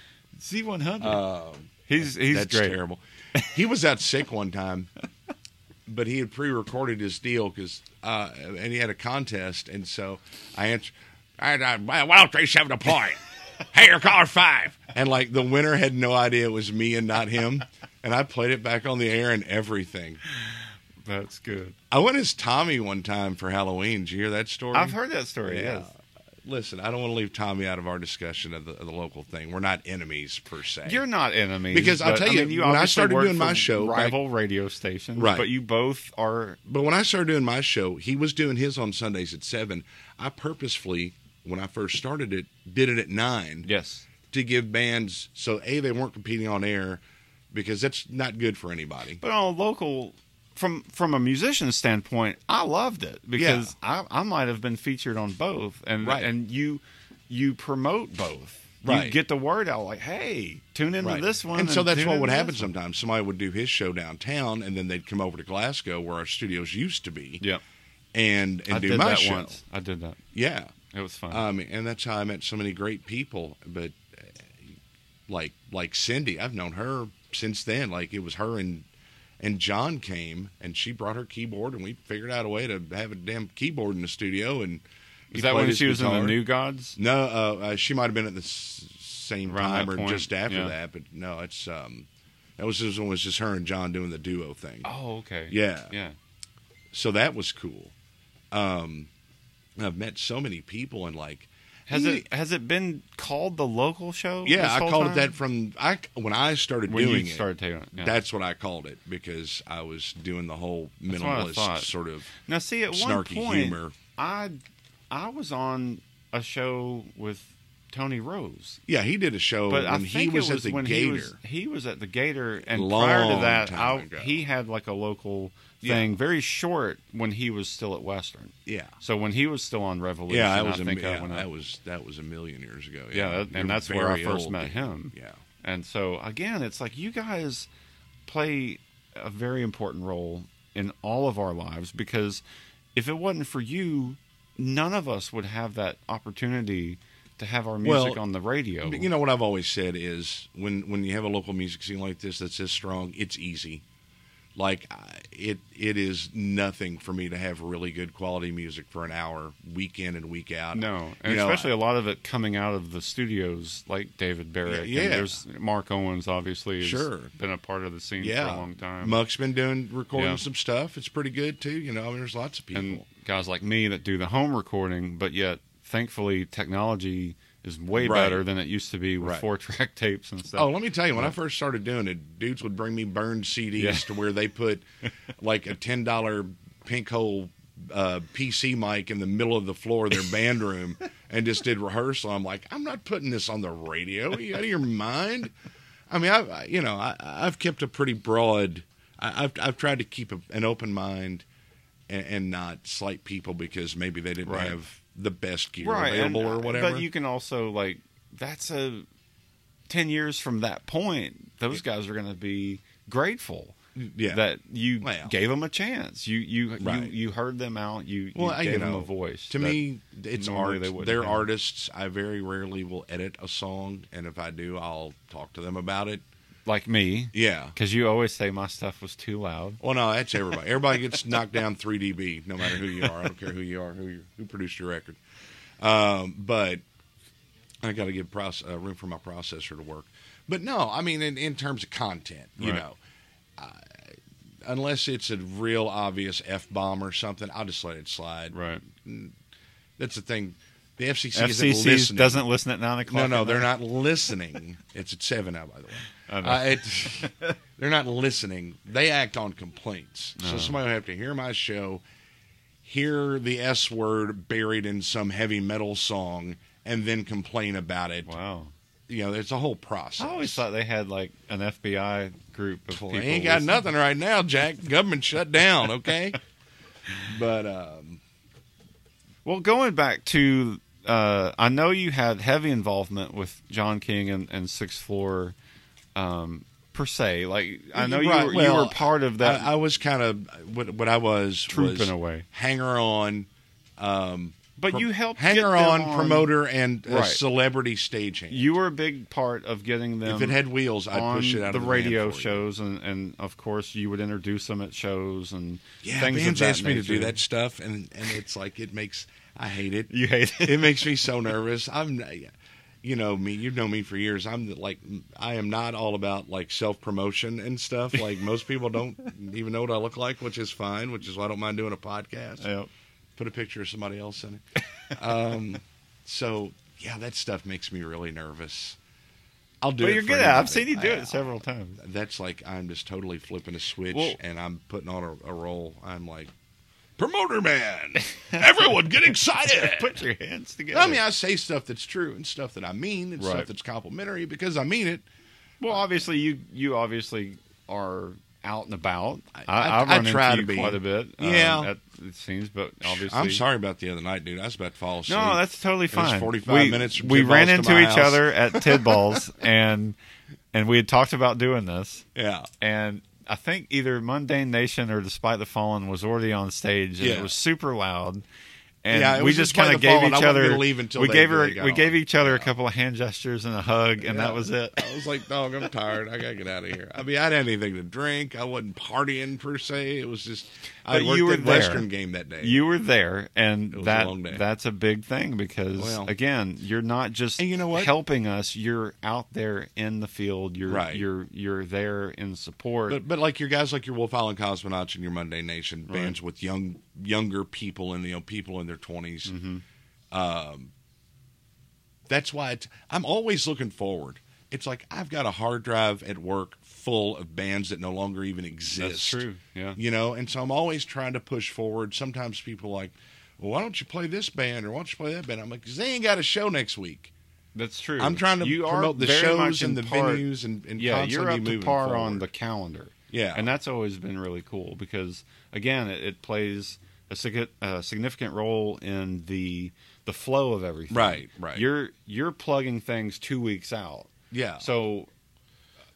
C one hundred. Um, he's he's That's great. terrible. He was out sick one time, but he had pre-recorded his deal because, uh, and he had a contest, and so I answered, I, I, "Why don't they seven a point? Hey, your caller five." And like the winner had no idea it was me and not him, and I played it back on the air and everything. That's good. I went as Tommy one time for Halloween. Did you hear that story? I've heard that story. Yeah. Yes. Listen, I don't want to leave Tommy out of our discussion of the, of the local thing. We're not enemies per se. You're not enemies Because I'll but, tell I you, mean, you when I obviously started work doing my for show back- rival radio stations, Right. But you both are. But when I started doing my show, he was doing his on Sundays at seven. I purposefully, when I first started it, did it at nine Yes. to give bands so a they weren't competing on air because that's not good for anybody. But on a local, from from a musician standpoint, I loved it because I, I might have been featured on both, and Right. and you you promote both. Right. You get the word out like, hey, tune into Right. this one. And so that's tune what into would this happen one. sometimes. Somebody would do his show downtown, and then they'd come over to Glasgow where our studios used to be, Yeah, and and I do did my that show. once. I did that. Yeah, It was fun. um, and that's how I met so many great people. But uh, like like Cindy, I've known her since then. Like it was her and and John came, and she brought her keyboard, and we figured out a way to have a damn keyboard in the studio. And he Is that played when his she was in guitar. the New Gods? No, uh, uh, she might have been at the s- same Around time that or point, just after yeah. that. But no, it's um, that was just when it was just her and John doing the duo thing. Oh, okay. Yeah. yeah. So that was cool. Um, I've met so many people, and like, Has you- it has it been called the local show? Yeah, this I whole called time? it that from I when I started when doing you it. started taking it. Yeah. That's what I called it because I was doing the whole That's what I minimalist thought. sort of Now, see, at one snarky point, humor. I I was on a show with Tony Rose, Yeah, he did a show but I when he think was, it was at the when Gator. he was he was at the Gator, and Long prior to that, time I, ago. he had like a local Yeah. thing, very short when he was still at Western. Yeah, So when he was still on Revolution, yeah, I I was a, think yeah, I went that up. was that was a million years ago. Yeah, that- and You're that's where I very first old met then. him. Yeah, And so again, it's like you guys play a very important role in all of our lives, because if it wasn't for you, none of us would have that opportunity to have our music Well, on the radio. You know what I've always said is when when you have a local music scene like this that's this strong, it's easy. Like I- it it is nothing for me to have really good quality music for an hour, week in and week out. No, and You know, especially a lot of it coming out of the studios like David Barrett. Yeah. And there's Mark Owens, obviously, has Sure. been a part of the scene yeah, for a long time. Muck's been doing recording Yeah. some stuff. It's pretty good too. You know, I mean, there's lots of people. And guys like me that do the home recording, but yet, thankfully, technology is way Right. better than it used to be with Right. four-track tapes and stuff. Oh, let me tell you, when I first started doing it, dudes would bring me burned C Ds Yeah. to where they put like a ten dollar pink hole uh, P C mic in the middle of the floor of their band room and just did rehearsal. I'm like, I'm not putting this on the radio. Are you out of your mind? I mean, I, I you know, I, I've kept a pretty broad. I, I've I've tried to keep a, an open mind and, and not slight people because maybe they didn't Right. have the best gear right, and, available or uh, whatever. But you can also, like, that's a ten years from that point, those guys are going to be grateful. yeah. That you Well. gave them a chance. You you Right. you, you heard them out. You, Well, you I- gave you them know, a voice. To that- me, it's normally art. they wouldn't They're have. artists. I very rarely will edit a song, and if I do, I'll talk to them about it. like me, Yeah. because you always say my stuff was too loud. Well, no, that's everybody. Everybody gets knocked down three D B, no matter who you are. I don't care who you are, who you, who produced your record. Um, but I got to give proce- uh, room for my processor to work. But no, I mean, in, in terms of content, you Right. know, uh, unless it's a real obvious F bomb or something, I'll just let it slide. Right. That's the thing. The F C C F C isn't C listening. doesn't listen at nine o'clock. No, no, at they're night. not listening. It's at seven now, by the way. I know. Uh, it's, they're not listening. They act on complaints. So somebody will have to hear my show, hear the S word buried in some heavy metal song, and then complain about it. Wow. You know, it's a whole process. I always thought they had like an F B I group of Well, people. they ain't got listening. nothing right now, Jack. Government shut down, okay? But um, Well, going back to, uh, I know you had heavy involvement with John King and, and Sixth Floor, um, per se. Like I know Right, you were, well, you were part of that. I, I was kind of what what I was Troop was in a way. hanger on. Um, but pro- you helped hanger get them on, on promoter, and a Right. celebrity stagehand. You were a big part of getting them. If it had wheels, I'd on push it out the of the radio van for you. shows, and, and of course you would introduce them at shows and Yeah, things of bands that ask me to do nature. that stuff, and and it's like it makes I hate it. You hate it. It makes me so nervous. I'm, you know me. You've known me for years. I'm the- like I am not all about like self promotion and stuff. Like most people don't even know what I look like, which is fine. Which is why I don't mind doing a podcast. Yep. Put a picture of somebody else in it. Um, so yeah, that stuff makes me really nervous. I'll do But it. you're for good at it. I've anybody. seen you do I- it several times. That's like I'm just totally flipping a switch Well- and I'm putting on a, a role. I'm like, promoter man. Everyone get excited. Put your hands together. I mean, I say stuff that's true and stuff that I mean and Right. stuff that's complimentary because I mean it. Well, obviously, you you obviously are out and about. I, I- I, I run try into to you be. quite a bit. um, Yeah. at, it seems, but obviously, I'm sorry about the other night, dude. I was about to fall asleep. No, that's totally It was fine. forty-five we, minutes from we Tidballs ran to into my each house. other at Tidballs, and and we had talked about doing this, Yeah. and I think either Mundane Nation or Despite the Fallen was already on stage, and Yeah. it was super loud. And Yeah, it we was just Despite kind of the gave Fallen. I each wasn't other. gonna leave until we they- gave her. they got We gave on. each other a Yeah. couple of hand gestures and a hug, and Yeah. that was it. I was like, dog, I'm tired. I gotta get out of here. I mean, I didn't have anything to drink. I wasn't partying per se. It was just I But worked you were at there. Western game that day. You were there, and It was a that long day. that's a big thing because Well- again, you're not just And you know what? helping us. You're out there in the field. You're Right. you're you're there in support. But but like your guys like your Wolf Island Cosmonauts and your Mundane Nation bands with young younger people and you know people in their twenties. Mm-hmm. Um, that's why it's, I'm always looking forward. It's like I've got a hard drive at work full of bands that no longer even exist. That's true. Yeah. You know, and so I'm always trying to push forward. Sometimes people are like, well, why don't you play this band or why don't you play that band? I'm like, because they ain't got a show next week. That's true. I'm trying to you promote are the very much shows and in the part- venues and, and yeah, you're constantly up to moving par on forward. the calendar. Yeah. and that's always been really cool because again, it, it plays a, sig- a significant role in the the flow of everything. Right, right. You're you're plugging things two weeks out. Yeah. So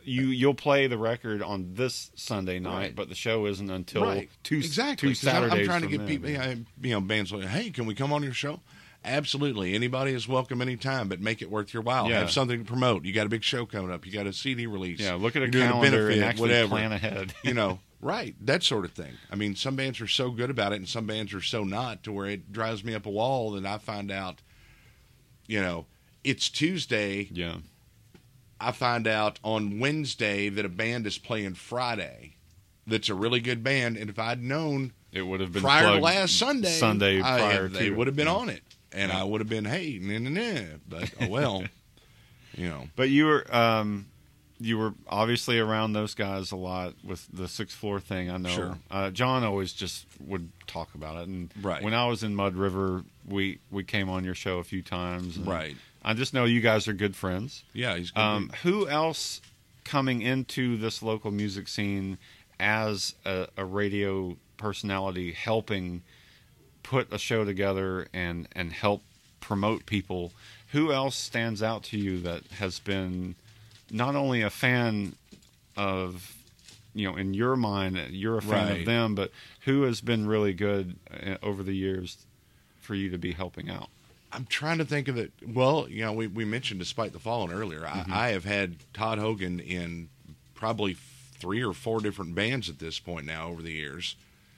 you you'll play the record on this Sunday night, Right. but the show isn't until Right. two exactly. two 'Cause I'm- Saturdays. I'm trying to from get then. people, yeah, you know, bands like, hey, can we come on your show? Absolutely. Anybody is welcome anytime, but make it worth your while. Yeah. Have something to promote. You got a big show coming up. You got a C D release. Yeah, look at a You're doing calendar and benefit, actually whatever. plan ahead. You know, right. That sort of thing. I mean, some bands are so good about it and some bands are so not, to where it drives me up a wall that I find out, you know, it's Tuesday. Yeah. I find out on Wednesday that a band is playing Friday that's a really good band. And if I'd known It would have been prior to plugged last Sunday, Sunday I- prior they to would have been yeah. on it. And Yeah. I would have been, hey, nah, nah, nah. But, oh, well, you know. But you were um, you were obviously around those guys a lot with the sixth floor thing. I know. Sure. Uh, John always just would talk about it. And Right. when I was in Mud River, we we came on your show a few times. and Right. I just know you guys are good friends. Yeah, he's good. Um, who else coming into this local music scene as a, a radio personality helping put a show together and, and help promote people? Who else stands out to you that has been not only a fan of, you know, in your mind, you're a fan Right. of them, but who has been really good uh, over the years for you to be helping out? I'm trying to think of it. Well, you know, we, we mentioned Despite the Fallen earlier. Mm-hmm. I, I have had Todd Hogan in probably three or four different bands at this point now over the years.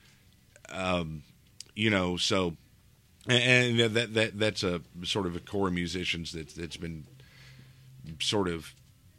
Um, you know, so and, and that that that's a sort of a core of musicians that that's been sort of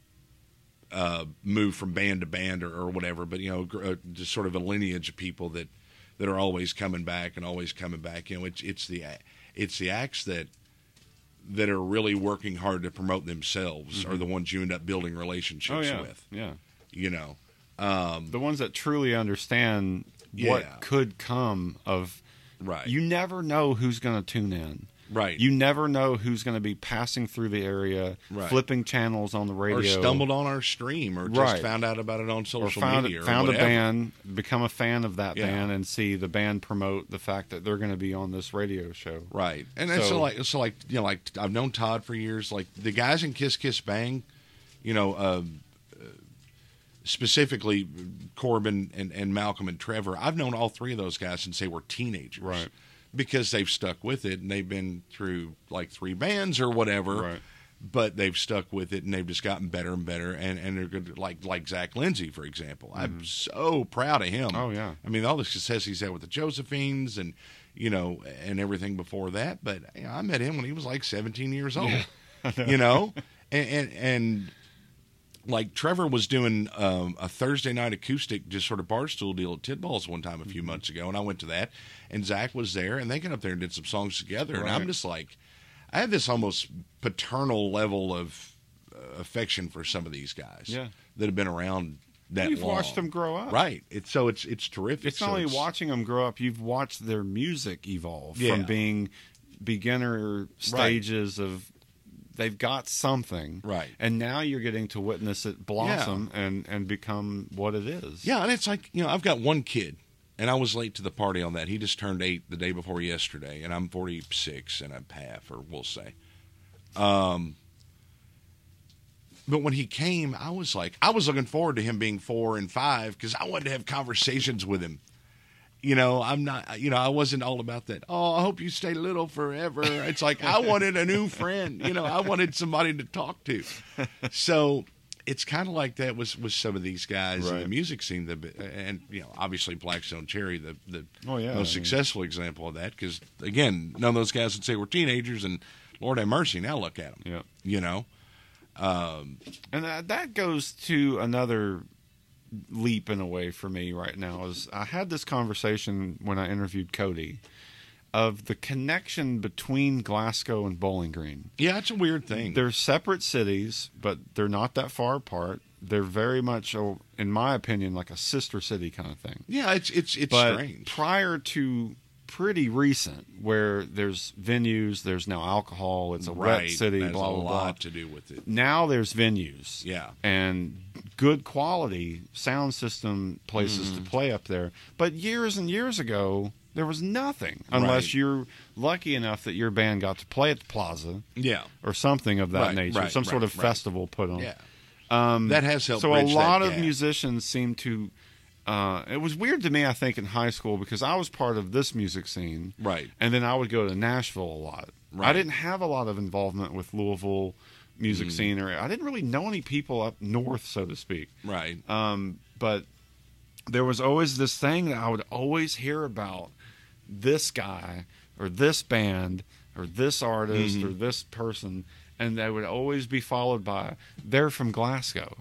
uh, moved from band to band or, or whatever. But you know, gr- uh, just sort of a lineage of people that that are always coming back and always coming back. You know, it's it's the it's the acts that that are really working hard to promote themselves are the ones you end up building relationships Oh, yeah. with. Yeah. You know, The ones that truly understand Yeah. what could come of. right? You never know who's going to tune in. right? You never know who's going to be passing through the area, Right. flipping channels on the radio, or stumbled on our stream, or just Right. found out about it on or social found, media, or found a whatever. band, become a fan of that Yeah. band, and see the band promote the fact that they're going to be on this radio show. Right, and then so, So- like so like you know like I've known Todd for years. Like the guys in Kiss Kiss Bang, you know, uh, uh, specifically Corbin and, and Malcolm and Trevor. I've known all three of those guys since they were teenagers, Right. Because they've stuck with it and they've been through like three bands or whatever. Right. But they've stuck with it and they've just gotten better and better. And, and they're good, like like Zach Lindsay, for example. I'm so proud of him. Oh, yeah. I mean, all the success he's had with the Josephines and, you know, and everything before that. But you know, I met him when he was like seventeen years old, you know? And, and, and like Trevor was doing um, a Thursday night acoustic, just sort of bar stool deal at Tidballs one time a few Mm-hmm. months ago. And I went to that and Zach was there and they got up there and did some songs together. And I'm Right. just like, I have this almost paternal level of uh, affection for some of these guys Yeah. that have been around that You've long. watched them grow up. Right. It's so it's it's terrific. It's So not only watching them grow up, you've watched their music evolve Yeah. from being beginner stages of they've got something. Right. And now you're getting to witness it blossom and, and become what it is. Yeah, and it's like, you know, I've got one kid, and I was late to the party on that. He just turned eight the day before yesterday, and I'm forty-six and a half, or we'll say. Um, but when he came, I was like, I was looking forward to him being four and five because I wanted to have conversations with him. You know, I'm not, you know, I wasn't all about that. Oh, I hope you stay little forever. It's like, I wanted a new friend. You know, I wanted somebody to talk to. So it's kind of like that with, with some of these guys in the Right. music scene. The, and, you know, obviously Blackstone Cherry, the, the Oh, yeah, most I mean- successful example of that. Because, again, none of those guys would say we're teenagers, and Lord have mercy, now look at them. Yeah. You know? And that, that goes to another leap in a way for me right now. Is I had this conversation when I interviewed Cody of the connection between Glasgow and Bowling Green. Yeah, it's a weird thing. They're separate cities, but they're not that far apart. They're very much, a- in my opinion, like a sister city kind of thing. yeah, it's it's it's But strange. prior to pretty recent, where there's venues, there's now alcohol, it's a Right. wet city, That has blah, a blah, blah. lot to do with it. Now there's venues. Yeah. And good quality sound system places Mm-hmm. to play up there. But years and years ago, there was nothing unless Right. you're lucky enough that your band got to play at the plaza Yeah. or something of that Right, nature, right, some sort right, of right. festival put on. Yeah. Um, that has helped. So a bridge lot that of gap. musicians seem to. Uh, it was weird to me, I think, in high school because I was part of this music scene, Right. And then I would go to Nashville a lot. Right. I didn't have a lot of involvement with Louisville music Mm. scene, or I didn't really know any people up north, so to speak. Right. Um, but there was always this thing that I would always hear about this guy or this band or this artist Mm-hmm. or this person, and they would always be followed by they're from Glasgow.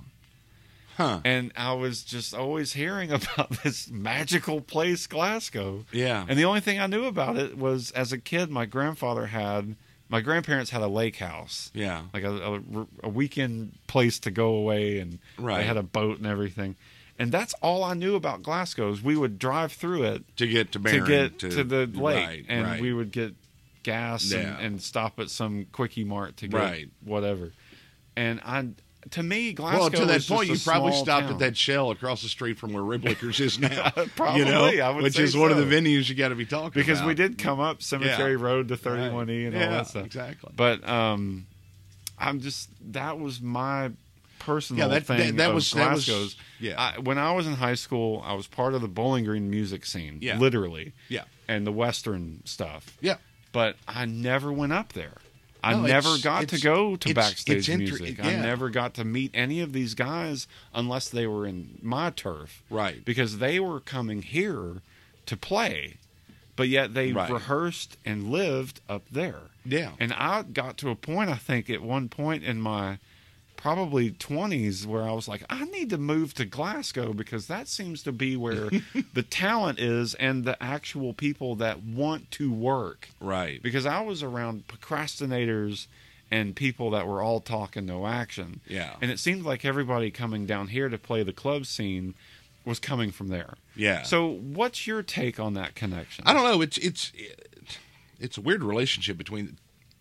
Huh. And I was just always hearing about this magical place, Glasgow. Yeah. And the only thing I knew about it was as a kid, my grandfather had, my grandparents had a lake house. Yeah. Like a, a, a weekend place to go away, and Right. they had a boat and everything. And that's all I knew about Glasgow is we would drive through it To get to Barron, to get to, the lake. Right, and right. we would get gas Yeah. and, and stop at some quickie mart to get Right. whatever. And I, to me, Glasgow Well, to that was point, you just a probably small stopped town. at that Shell across the street from where Riblickers is now. Probably, you know, I would which say is one of so. the venues you got to be talking Because about. we did come up Cemetery Yeah. Road to thirty-one E Right. and all Yeah, that stuff. exactly. But um, I'm just that was my personal Yeah, that- thing. that- that of was- that was- Glasgow's. yeah. I, when I was in high school, I was part of the Bowling Green music scene, Yeah. literally, Yeah. and the Western stuff. Yeah. But I never went up there. I No, never it's- got to it's- go to it's- backstage it's inter- music. yeah. I never got to meet any of these guys unless they were in my turf. Right. Because they were coming here to play, but yet they Right. rehearsed and lived up there. Yeah. And I got to a point, I think, at one point in my probably twenties where I was like, I need to move to Glasgow because that seems to be where the talent is and the actual people that want to work. Right. Because I was around procrastinators and people that were all talk and no action. Yeah. And it seemed like everybody coming down here to play the club scene was coming from there. Yeah. So what's your take on that connection? I don't know. It's it's it's a weird relationship between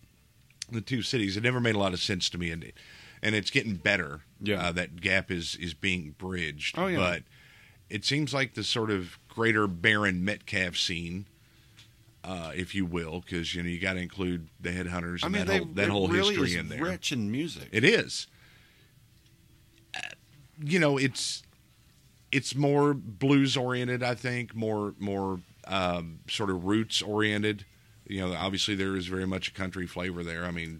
the two cities. It never made a lot of sense to me, and and it's getting better. Yeah. uh, that gap is is being bridged. Oh, yeah. But it seems like the sort of greater Barron Metcalf scene, uh, if you will, because you know you got to include the Headhunters I and mean, that they, whole that it whole really history is in there. rich in music. It is. Uh, You know, it's it's more blues oriented. I think more more um, sort of roots oriented. You know, obviously there is very much a country flavor there. I mean,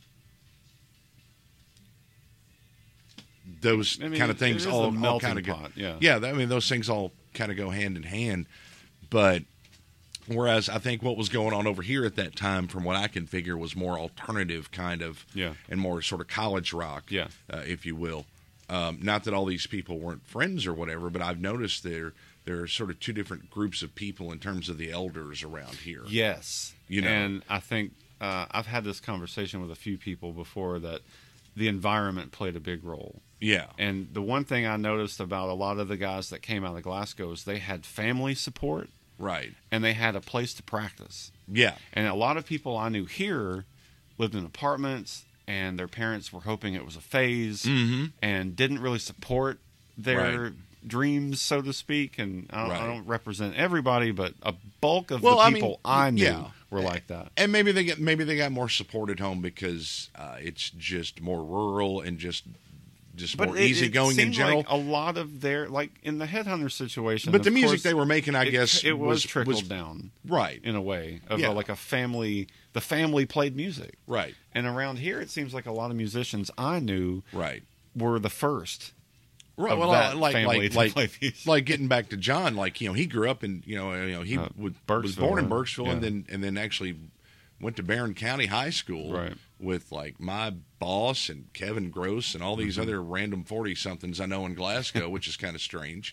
those I mean, kind of it- things it is all, a all melting kind of go. pot, yeah. yeah. I mean, those things all kind of go hand in hand. But whereas I think what was going on over here at that time, from what I can figure, was more alternative kind of, Yeah. and more sort of college rock, Yeah. uh, if you will. Um, not that all these people weren't friends or whatever, but I've noticed there there are sort of two different groups of people in terms of the elders around here. Yes. You know. And I think uh, I've had this conversation with a few people before that the environment played a big role. Yeah. And the one thing I noticed about a lot of the guys that came out of Glasgow is they had family support Right. and they had a place to practice. Yeah. And a lot of people I knew here lived in apartments and their parents were hoping it was a phase Mhm. and didn't really support their Right. dreams, so to speak. And I don't, Right. I don't represent everybody, but a bulk of Well, the I mean, people I, knew yeah. were like that. And maybe they get maybe they got more support at home because uh, it's just more rural and just just more it- it easygoing in seemed general. like a lot of their, like in the Headhunter situation. But the of music course, they were making, I it, guess, it was, was- trickled was- down right. in a way of Yeah. a, like a family. The family played music, Right. and around here it seems like a lot of musicians I knew Right. were the first. Right. Of Well, that like family like to like, play music. like getting back to John, like you know, he grew up in you know you know he Uh, would, was Burkesville, born in right? Burkesville and Yeah. then and then actually went to Barron County High School Right. with like my boss and Kevin Gross and all these Mm-hmm. other random forty somethings I know in Glasgow, which is kind of strange.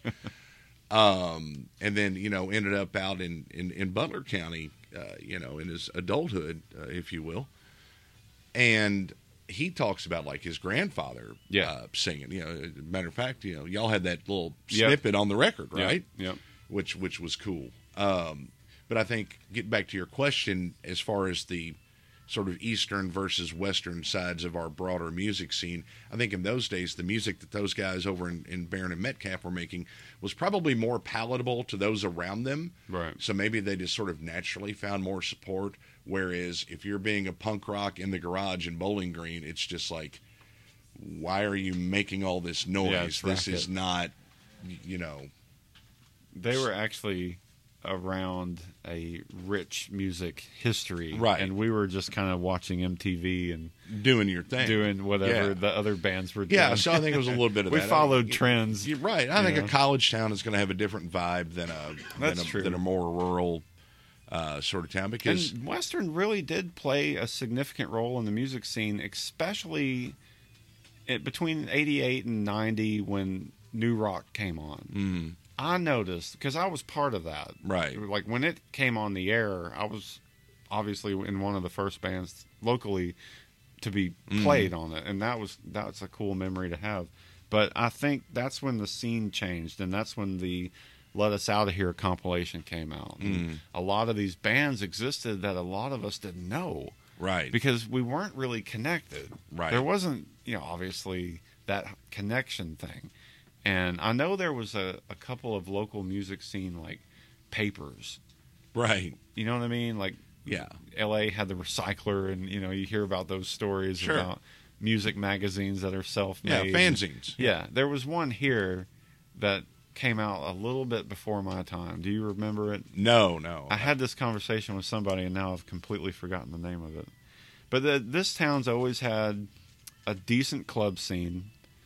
Um, and then you know ended up out in in, in Butler County, uh, you know, in his adulthood, uh, if you will, and. He talks about like his grandfather Yeah. uh, singing. You know, matter of fact, you know, y'all had that little Yep. snippet on the record, Yep, right? Yep. Which which was cool. Um, but I think get back to your question as far as the sort of eastern versus western sides of our broader music scene. I think in those days the music that those guys over in, in Barron and Metcalf were making was probably more palatable to those around them. Right. So maybe they just sort of naturally found more support. Whereas if you're being a punk rock in the garage in Bowling Green, it's just like why are you making all this noise? Yeah, it's this racket. is not, you know. They were actually around a rich music history, Right. and we were just kind of watching M T V and Doing your thing. doing whatever Yeah. the other bands were doing. Yeah, so I think it was a little bit of we that. followed I mean, trends. You're right. I you think know. a college town is going to have a different vibe than a That's than a, true. than a more rural uh, sort of town because And Western really did play a significant role in the music scene, especially it, between eighty-eight and ninety when New Rock came on. mm, I noticed, because I was part of that. Right. Like, when it came on the air, I was obviously in one of the first bands locally to be played on it, and that was that's a cool memory to have. But I think that's when the scene changed, and that's when the Let Us Out of Here compilation came out. And a lot of these bands existed that a lot of us didn't know right. because we weren't really connected. Right. There wasn't, you know, obviously that connection thing. And I know there was a, a couple of local music scene, like, papers. Right. You know what I mean? Like, Yeah. L A had the Recycler, and, you know, you hear about those stories Sure. about music magazines that are Yeah, self-made. fanzines. Yeah, there was one here that came out a little bit before my time. Do you remember it? No, no. I had this conversation with somebody, and now I've completely forgotten the name of it. But the, this town's always had a decent club scene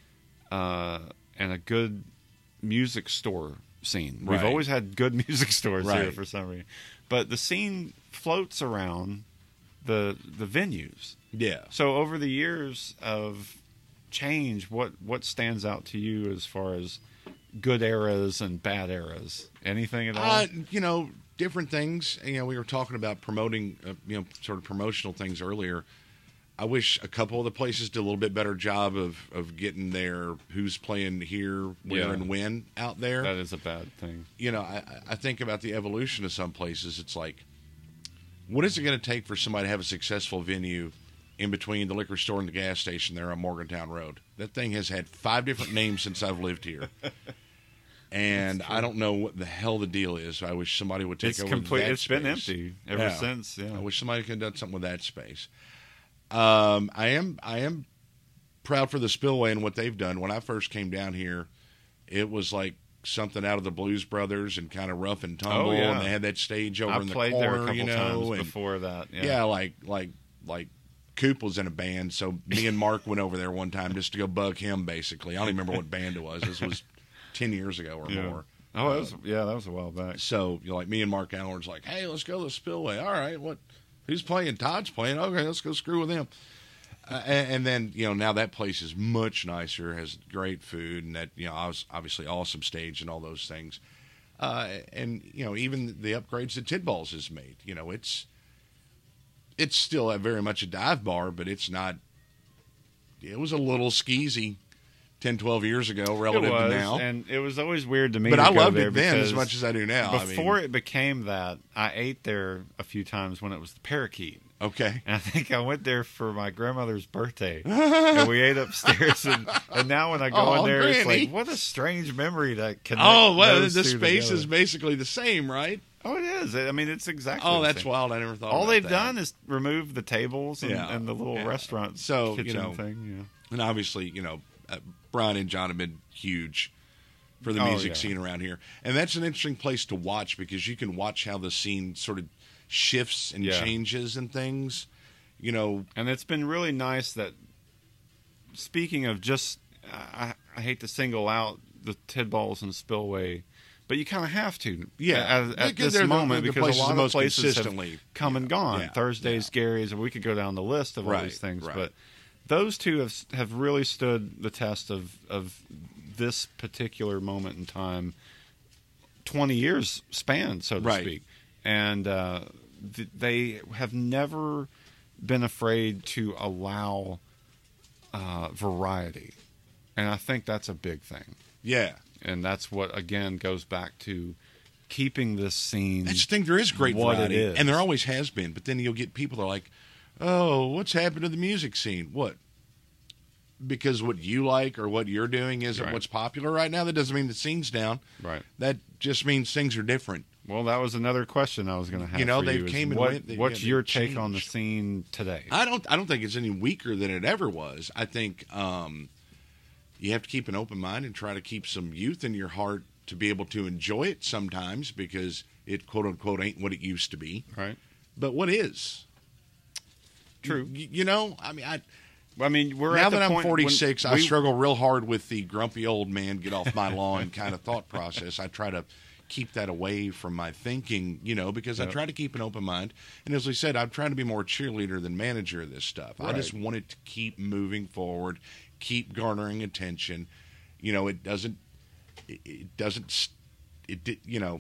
uh, and a good music store scene. We've Right. always had good music stores here Right. for some reason. But the scene floats around the the venues. Yeah. So over the years of change, what, what stands out to you as far as good eras and bad eras? Anything at all? Uh, you know, different things. You know, we were talking about promoting, uh, you know, sort of promotional things earlier. I wish a couple of the places did a little bit better job of, of getting their who's playing here, where, Yeah. and when out there. That is a bad thing. You know, I, I think about the evolution of some places. It's like, what is it going to take for somebody to have a successful venue in between the liquor store and the gas station there on Morgantown Road? That thing has had five different names since I've lived here. And I don't know what the hell the deal is. I wish somebody would take It's over complete. that It's been space. empty ever Yeah. since. Yeah. I wish somebody could have done something with that space. Um, I am I am proud for the Spillway and what they've done. When I first came down here, it was like something out of the Blues Brothers and kind of rough and tumble. Oh, yeah. And they had that stage over I in the played corner, there a couple you know, times and before that. Yeah. yeah, like like like Coop was in a band, so me and Mark went over there one time just to go bug him. Basically, I don't even remember what band it was. This was ten years ago or Yeah. more. Oh, that was, yeah, that was a while back. So, you know, like me and Mark Allen's like, hey, let's go to the Spillway. All right, what? Who's playing? Todd's playing. Okay, let's go screw with him. Uh, and, and then, you know, now that place is much nicer, has great food, and that, you know, I was obviously awesome stage and all those things. Uh, and, you know, even the upgrades that Tidballs has made, you know, it's it's still a very much a dive bar, but it's not, it was a little skeezy ten, twelve years ago relative It was, to now. and it was always weird to me. But to I go loved there it then as because much as I do now. I Before mean, it became that, I ate there a few times when it was the Parakeet. okay. And I think I went there for my grandmother's birthday, and we ate upstairs. And, and now when I go Oh, in there, it's Granny. like, what a strange memory to connect. Oh, well, those the two space together. is basically the same, right? Oh, it is. I mean, it's exactly. Oh, the that's same. wild. I never thought All about they've that. done is remove the tables and, Yeah, and the little yeah. restaurant So, you kitchen know, thing. And obviously, you know, uh, Brian and John have been huge for the Oh, music yeah. scene around here. And that's an interesting place to watch because you can watch how the scene sort of shifts and Yeah. changes and things. You know, And it's been really nice that, speaking of just, I, I hate to single out the Tidballs and Spillway, but you kind of have to, Yeah. at, at Because this they're the- moment, the because places a lot the of most places have consistently, come you and know, gone. yeah, Thursday's yeah. Gary's, and we could go down the list of all Right, these things, right. but those two have have really stood the test of of this particular moment in time, twenty years span, so to Right. speak, and uh, th- they have never been afraid to allow uh, variety, and I think that's a big thing. yeah. And that's what, again, goes back to keeping this scene. I just think there is great what variety. it is. And there always has been. But then you'll get people that are like, oh, what's happened to the music scene? What? Because what you like or what you're doing isn't Right. what's popular right now? That doesn't mean the scene's down. Right. That just means things are different. Well, that was another question I was going to have. You know, for they've you, is came and what, went, they- What's yeah, your they've take on the changed. scene today? I don't. I don't think it's any weaker than it ever was. I think um, you have to keep an open mind and try to keep some youth in your heart to be able to enjoy it sometimes, because it quote unquote ain't what it used to be. Right. But what is? True. You, you know, I mean, I I mean, we're now at the that I'm point when forty-six, I we- struggle real hard with the grumpy old man, get off my lawn kind of thought process. I try to keep that away from my thinking, you know, because I Yep. try to keep an open mind. And as we said, I'm trying to be more cheerleader than manager of this stuff. I just Right. want it to keep moving forward, keep garnering attention. You know, it doesn't, it, it doesn't, s- it did, you know,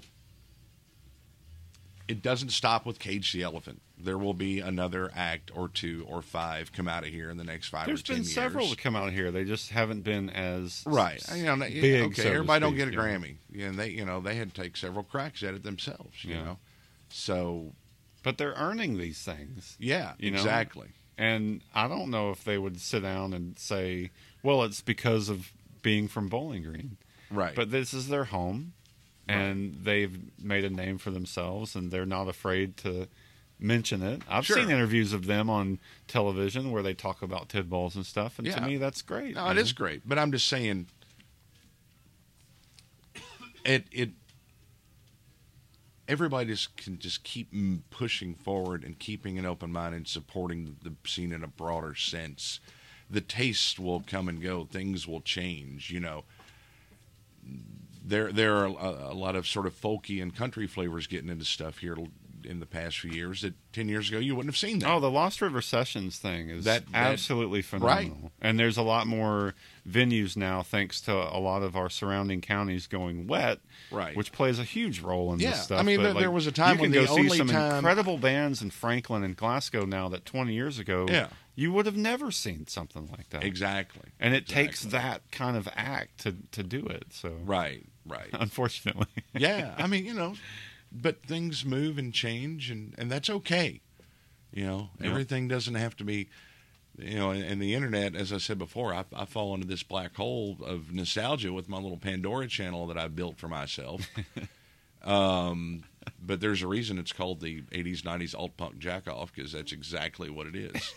it doesn't stop with Cage the Elephant. There will be another act or two or five come out of here in the next five There's or ten been years. several to come out here. They just haven't been as Right. s- You know, big. okay, so to everybody don't speak, get a you know. Grammy. Yeah, and they, you know, they had to take several cracks at it themselves, you Yeah. know. So, But they're earning these things. yeah, You know? exactly. And I don't know if they would sit down and say, well, it's because of being from Bowling Green. Right. But this is their home, and they've made a name for themselves, and they're not afraid to mention it. I've Sure. seen interviews of them on television where they talk about Tid balls and stuff, and Yeah. to me, that's great. No, you it know? is great, but I'm just saying it it everybody just can just keep m- pushing forward and keeping an open mind and supporting the scene in a broader sense. The tastes will come and go. Things will change. You know, there there are a, a lot of sort of folky and country flavors getting into stuff here in the past few years that ten years ago you wouldn't have seen that. Oh, the Lost River Sessions thing is That- that- absolutely phenomenal. right. And there's a lot more venues now, thanks to a lot of our surrounding counties going wet, Right. which plays a huge role in Yeah, this stuff. I mean, But, there- like, there was a time you when can the go see only some time- incredible bands in Franklin and Glasgow now that twenty years ago, Yeah. you would have never seen something like that. Exactly. And it takes Exactly. that kind of act to to do it. So, Right, right. unfortunately, Yeah, I mean, you know, but things move and change, and, and that's okay. You know, Yeah. everything doesn't have to be, you know, and, and the internet, as I said before, I, I fall into this black hole of nostalgia with my little Pandora channel that I built for myself. um, but there's a reason it's called the eighties, nineties alt punk jack off, because that's exactly what it is.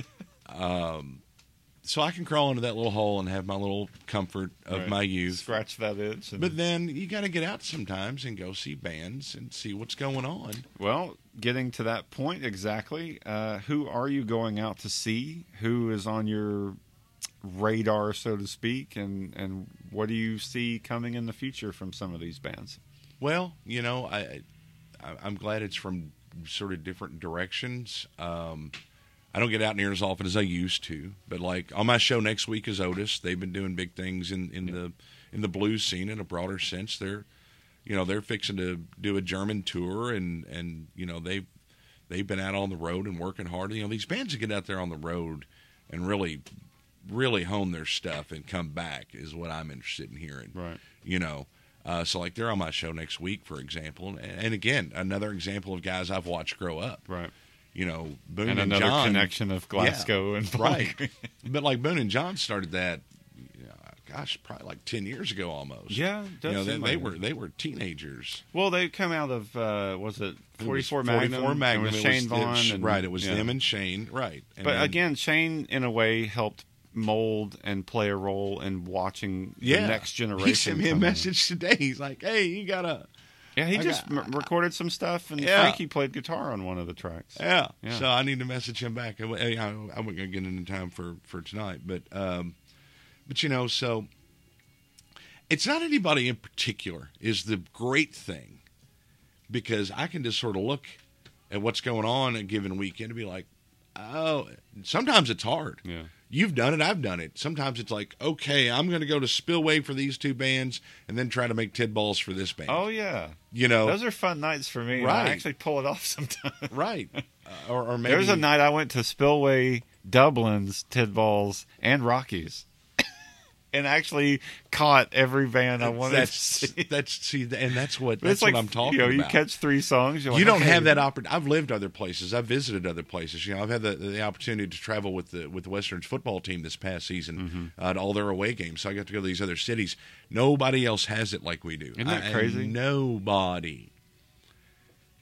um, so I can crawl into that little hole and have my little comfort of Right. my youth. scratch that itch. And, But then you got to get out sometimes and go see bands and see what's going on. well, getting to that point exactly, uh, who are you going out to see? Who is on your radar, so to speak, and and what do you see coming in the future from some of these bands? Well, you know, I, I I'm glad it's from sort of different directions. Um, I don't get out near as often as I used to, but like on my show next week is Otis. They've been doing big things in, in the in the blues scene in a broader sense. They're, you know, they're fixing to do a German tour, and and you know they've they've been out on the road and working hard. You know, these bands that get out there on the road and really really hone their stuff and come back is what I'm interested in hearing. Right. You know. Uh, so, like, they're on my show next week, for example. And, and again, another example of guys I've watched grow up. Right. You know, Boone And and, another John. connection of Glasgow and Bowling Right. Green. But, like, Boone and John started that, you know, gosh, probably like ten years ago almost. Yeah, it does You know, they, seem they like were it. they were teenagers. Well, they come out of uh, was it forty-four It was Magnum? forty-four Magnum. It was It Shane was- it Vaughn. was- and, right, it was yeah. them and Shane. Right. And But then- again, Shane, in a way, helped mold and play a role in watching yeah. the next generation. He sent me a come in. message today. He's like, hey, you got to. Yeah, he I just got- m- recorded some stuff, and Yeah. Frankie played guitar on one of the tracks. Yeah. Yeah. So I need to message him back. I, I, I wasn't going to get into time for, for tonight, but um, but you know, so it's not anybody in particular is the great thing, because I can just sort of look at what's going on a given weekend and be like, oh, sometimes it's hard. Yeah. You've done it, I've done it. Sometimes it's like, okay, I'm going to go to Spillway for these two bands and then try to make Tid balls for this band. Oh yeah, you know, those are fun nights for me. and Right. I actually pull it off sometimes. right? Uh, or, or maybe There was a night I went to Spillway, Dublin's, Tid Balls, and Rockies, and actually caught every band I wanted that's to see. that's see, and that's what But that's it's like, what I'm talking you know, you about. catch three songs. You're You like, don't okay. have that opportunity. I've lived other places. I've visited other places. You know, I've had the, the opportunity to travel with the with the Westerns football team this past season Mm-hmm. uh, to all their away games. So I got to go to these other cities. Nobody else has it like we do. Isn't that I- crazy? Nobody.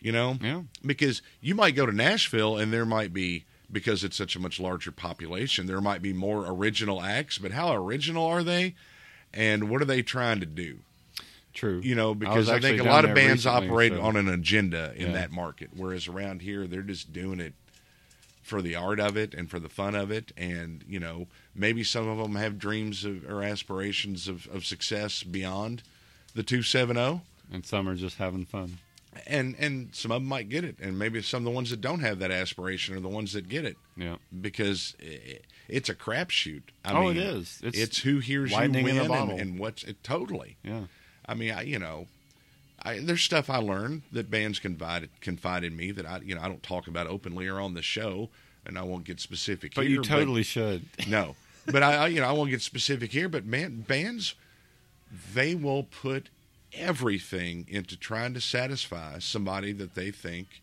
You know, Yeah. because you might go to Nashville and there might be, because it's such a much larger population, there might be more original acts. But how original are they, and what are they trying to do? True. You know, I was because I, actually think a down lot of there bands recently, operate so- on an agenda in Yeah. that market, whereas around here they're just doing it for the art of it and for the fun of it. And, you know, maybe some of them have dreams of, or aspirations of, of success beyond the two seventy, And some are just having fun. and and some of them might get it, and maybe some of the ones that don't have that aspiration are the ones that get it, Yeah. because i- it's a crapshoot. I Oh, mean, it is. It's It's, who hears you lightning in win a and, bottle. and what's it totally. Yeah. I mean, I, you know, I, there's stuff I learned that bands confide confide in me that I, you know, I don't talk about openly or on the show, and I won't get specific But here. you totally should. no, but I, I, you know, I won't get specific here. But man, bands, they will put everything into trying to satisfy somebody that they think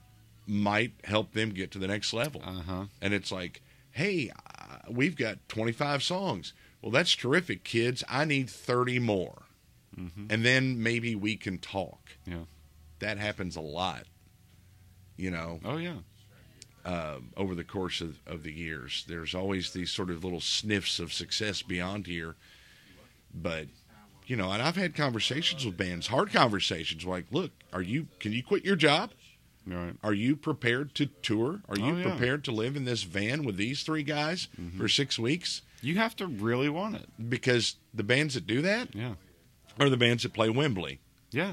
might help them get to the next level. Uh-huh. And it's like, hey, uh, we've got twenty-five songs. Well, that's terrific, kids. I need thirty more. Mm-hmm. And then maybe we can talk. Yeah. That happens a lot, you know, Oh, yeah. uh, over the course of, of the years. There's always these sort of little sniffs of success beyond here. But, you know, and I've had conversations with bands, hard conversations, like, look, are you, can you quit your job? All right. Are you prepared to tour? Are you Oh, yeah. prepared to live in this van with these three guys Mm-hmm. for six weeks? You have to really want it. Because the bands that do that Yeah. are the bands that play Wembley, Yeah.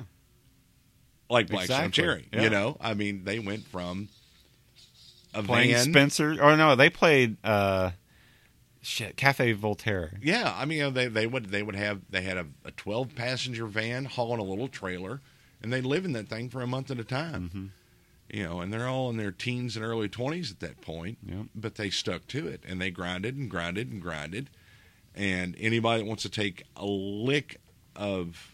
like Black Stone Exactly. Cherry. Yeah. You know, I mean, they went from a Playing van. Spencer. Or no, they played uh, shit, Cafe Voltaire. Yeah, I mean, you know, they they would they would have they had a, a twelve passenger van hauling a little trailer, and they'd live in that thing for a month at a time. Mm-hmm. You know, and they're all in their teens and early twenties at that point. Yep. But they stuck to it, and they grinded and grinded and grinded. And anybody that wants to take a lick of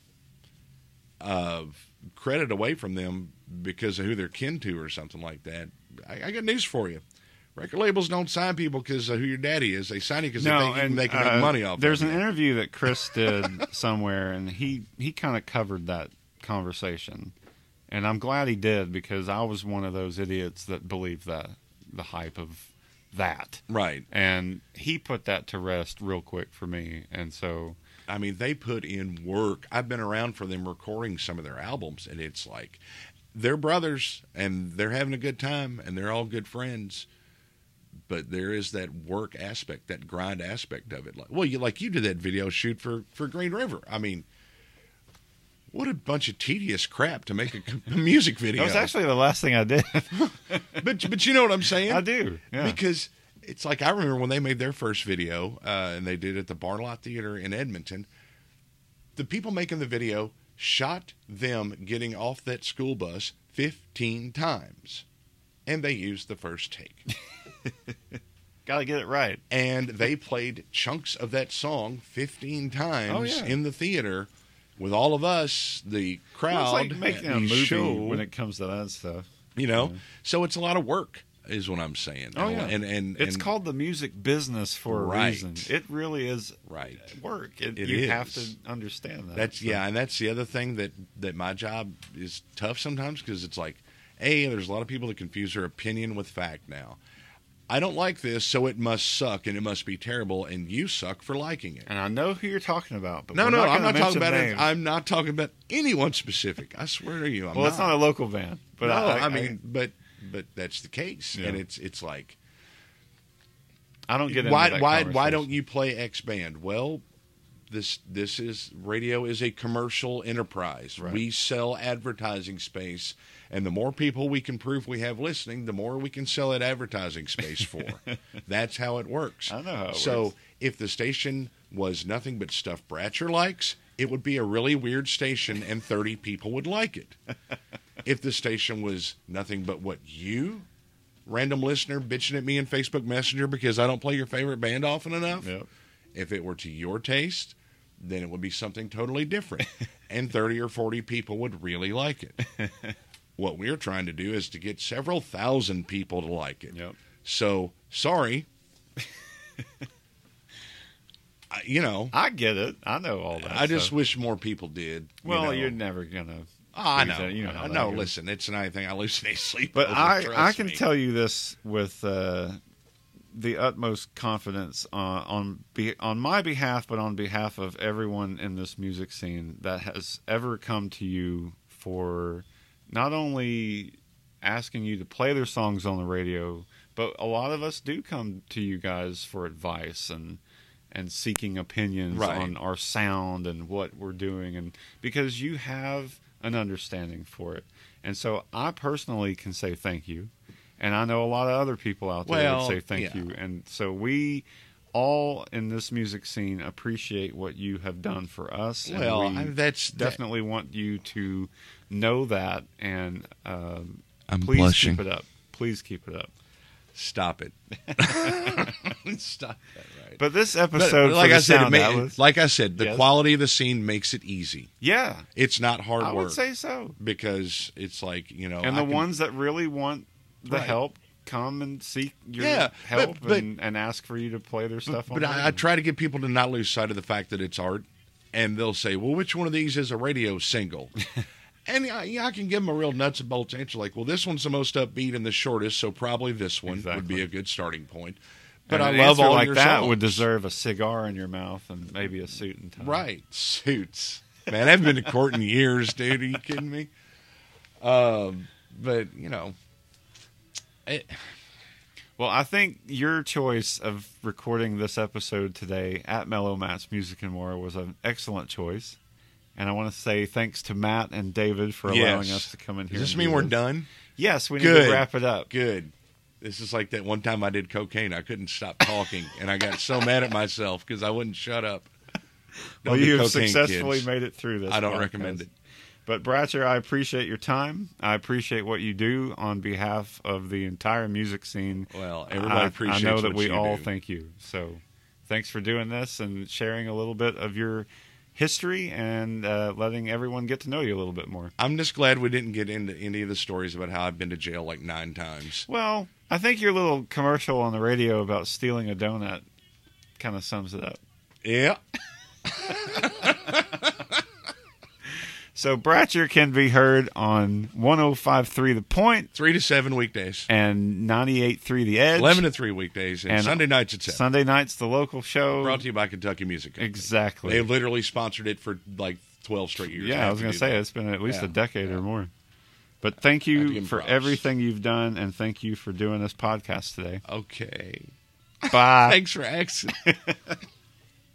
of credit away from them because of who they're kin to or something like that, I, I got news for you. Record labels don't sign people because of who your daddy is. They sign you because No, they think and they can uh, make money off There's of an you. interview that Chris did somewhere, and he, he kind of covered that conversation. And I'm glad he did, because I was one of those idiots that believed that, the hype of that. Right. And he put that to rest real quick for me. And so, I mean, they put in work. I've been around for them recording some of their albums, and it's like they're brothers, and they're having a good time, and they're all good friends. But there is that work aspect, that grind aspect of it. Like, well, you like you did that video shoot for, for Green River. I mean, what a bunch of tedious crap to make a, a music video. that was actually the last thing I did. but but you know what I'm saying? I do. Yeah. Because it's like I remember when they made their first video, uh, and they did it at the Barnlot Theater in Edmonton. The people making the video shot them getting off that school bus fifteen times, and they used the first take. Got to get it right. And they played chunks of that song fifteen times Oh, yeah. in the theater with all of us, the crowd. Well, it's like making at a the movie show. when it comes to that stuff. You know, so it's a lot of work, is what I'm saying. Oh, yeah. and and It's and, called the music business for a Right. reason. It really is right. work. It, It you is. have to understand that. That's So- yeah, and that's the other thing that that my job is tough sometimes, because it's like, a there's a lot of people that confuse their opinion with fact now. I don't like this, so it must suck and it must be terrible, and you suck for liking it. And I know who you're talking about. But No, we're no, not I'm gonna not talking mention about it. names. I'm not talking about anyone specific. I swear to you, I'm well, not. it's not a local band, but no, I, I, mean, but but that's the case, Yeah. and it's it's like, I don't get into why that why why conversation. don't you play X band? Well, this this is radio is a commercial enterprise. Right. We sell advertising space, and the more people we can prove we have listening, the more we can sell that advertising space for. That's how it works. I know how it so works. if the station was nothing but stuff Bratcher likes, it would be a really weird station, and thirty people would like it. If the station was nothing but what you, random listener, bitching at me in Facebook Messenger because I don't play your favorite band often enough, Yep. if it were to your taste, then it would be something totally different. And thirty or forty people would really like it. What we're trying to do is to get several thousand people to like it. Yep. So, sorry. I, you know, I get it. I know all that. I just stuff. wish more people did. you Well, know. you're never gonna Oh, I Because, know. uh, you know how I that know. goes. Listen, it's not anything I hallucinate sleep. But over, I, trust I can me. tell you this with uh, the utmost confidence uh, on be, on my behalf, but on behalf of everyone in this music scene that has ever come to you for not only asking you to play their songs on the radio, but a lot of us do come to you guys for advice and and seeking opinions Right. on our sound and what we're doing, and because you have an understanding for it. And so I personally can say thank you. And I know a lot of other people out there Well, would say thank yeah. you. And so we all in this music scene appreciate what you have done for us. Well, and we I, that's definitely want you to know that. And um, I'm please blushing. keep it up. Please keep it up. Stop it. Stop that. Right. But this But, episode, but like for the I said, it Sound ma- Atlas- like I said, the Yes. quality of the scene makes it easy. yeah, It's not hard I work would say so. because it's like you know, And I the can- ones that really want the Right. help come and seek your Yeah, but- help but- and, and ask for you to play their stuff on But I, I radio. try to get people to not lose sight of the fact that it's art, and they'll say, "Well, which one of these is a radio single?" And I, yeah, I can give them a real nuts and bolts answer, like, "Well, this one's the most upbeat and the shortest, so probably this one would Exactly. be a good starting point." But And I an love answer all like your that songs. would deserve a cigar in your mouth and maybe a suit and tie. Right, suits. Man, I haven't been to court in years, dude. Are you kidding me? Um, but you know, it, Well, I think your choice of recording this episode today at Mellow Matt's Music and More was an excellent choice. And I want to say thanks to Matt and David for allowing yes. us to come in here. Does this and mean do we're this. done? Yes, we need Good. to wrap it up. Good. This is like that one time I did cocaine. I couldn't stop talking, and I got so mad at myself because I wouldn't shut up. Well, Don't do you have cocaine, successfully kids. made it through this. I don't podcast. recommend it. But Bratcher, I appreciate your time. I appreciate what you do on behalf of the entire music scene. Well, everybody I, appreciates I know that what we you all do. thank you. So, thanks for doing this and sharing a little bit of your history and uh, letting everyone get to know you a little bit more. I'm just glad we didn't get into any of the stories about how I've been to jail like nine times. Well, I think your little commercial on the radio about stealing a donut kind of sums it up. Yeah. So Bratcher can be heard on one oh five point three The Point Three to seven weekdays. and ninety-eight point three The Edge. Eleven to three weekdays. And, And Sunday nights at seven. Sunday night's the local show. Brought to you by Kentucky Music Company. Exactly. They literally sponsored it for like twelve straight years. Yeah, I was going going to say it's been at least Yeah, a decade yeah. or more. But thank I have to give you him for props. everything you've done, and thank you for doing this podcast today. Okay. Bye. Thanks for asking.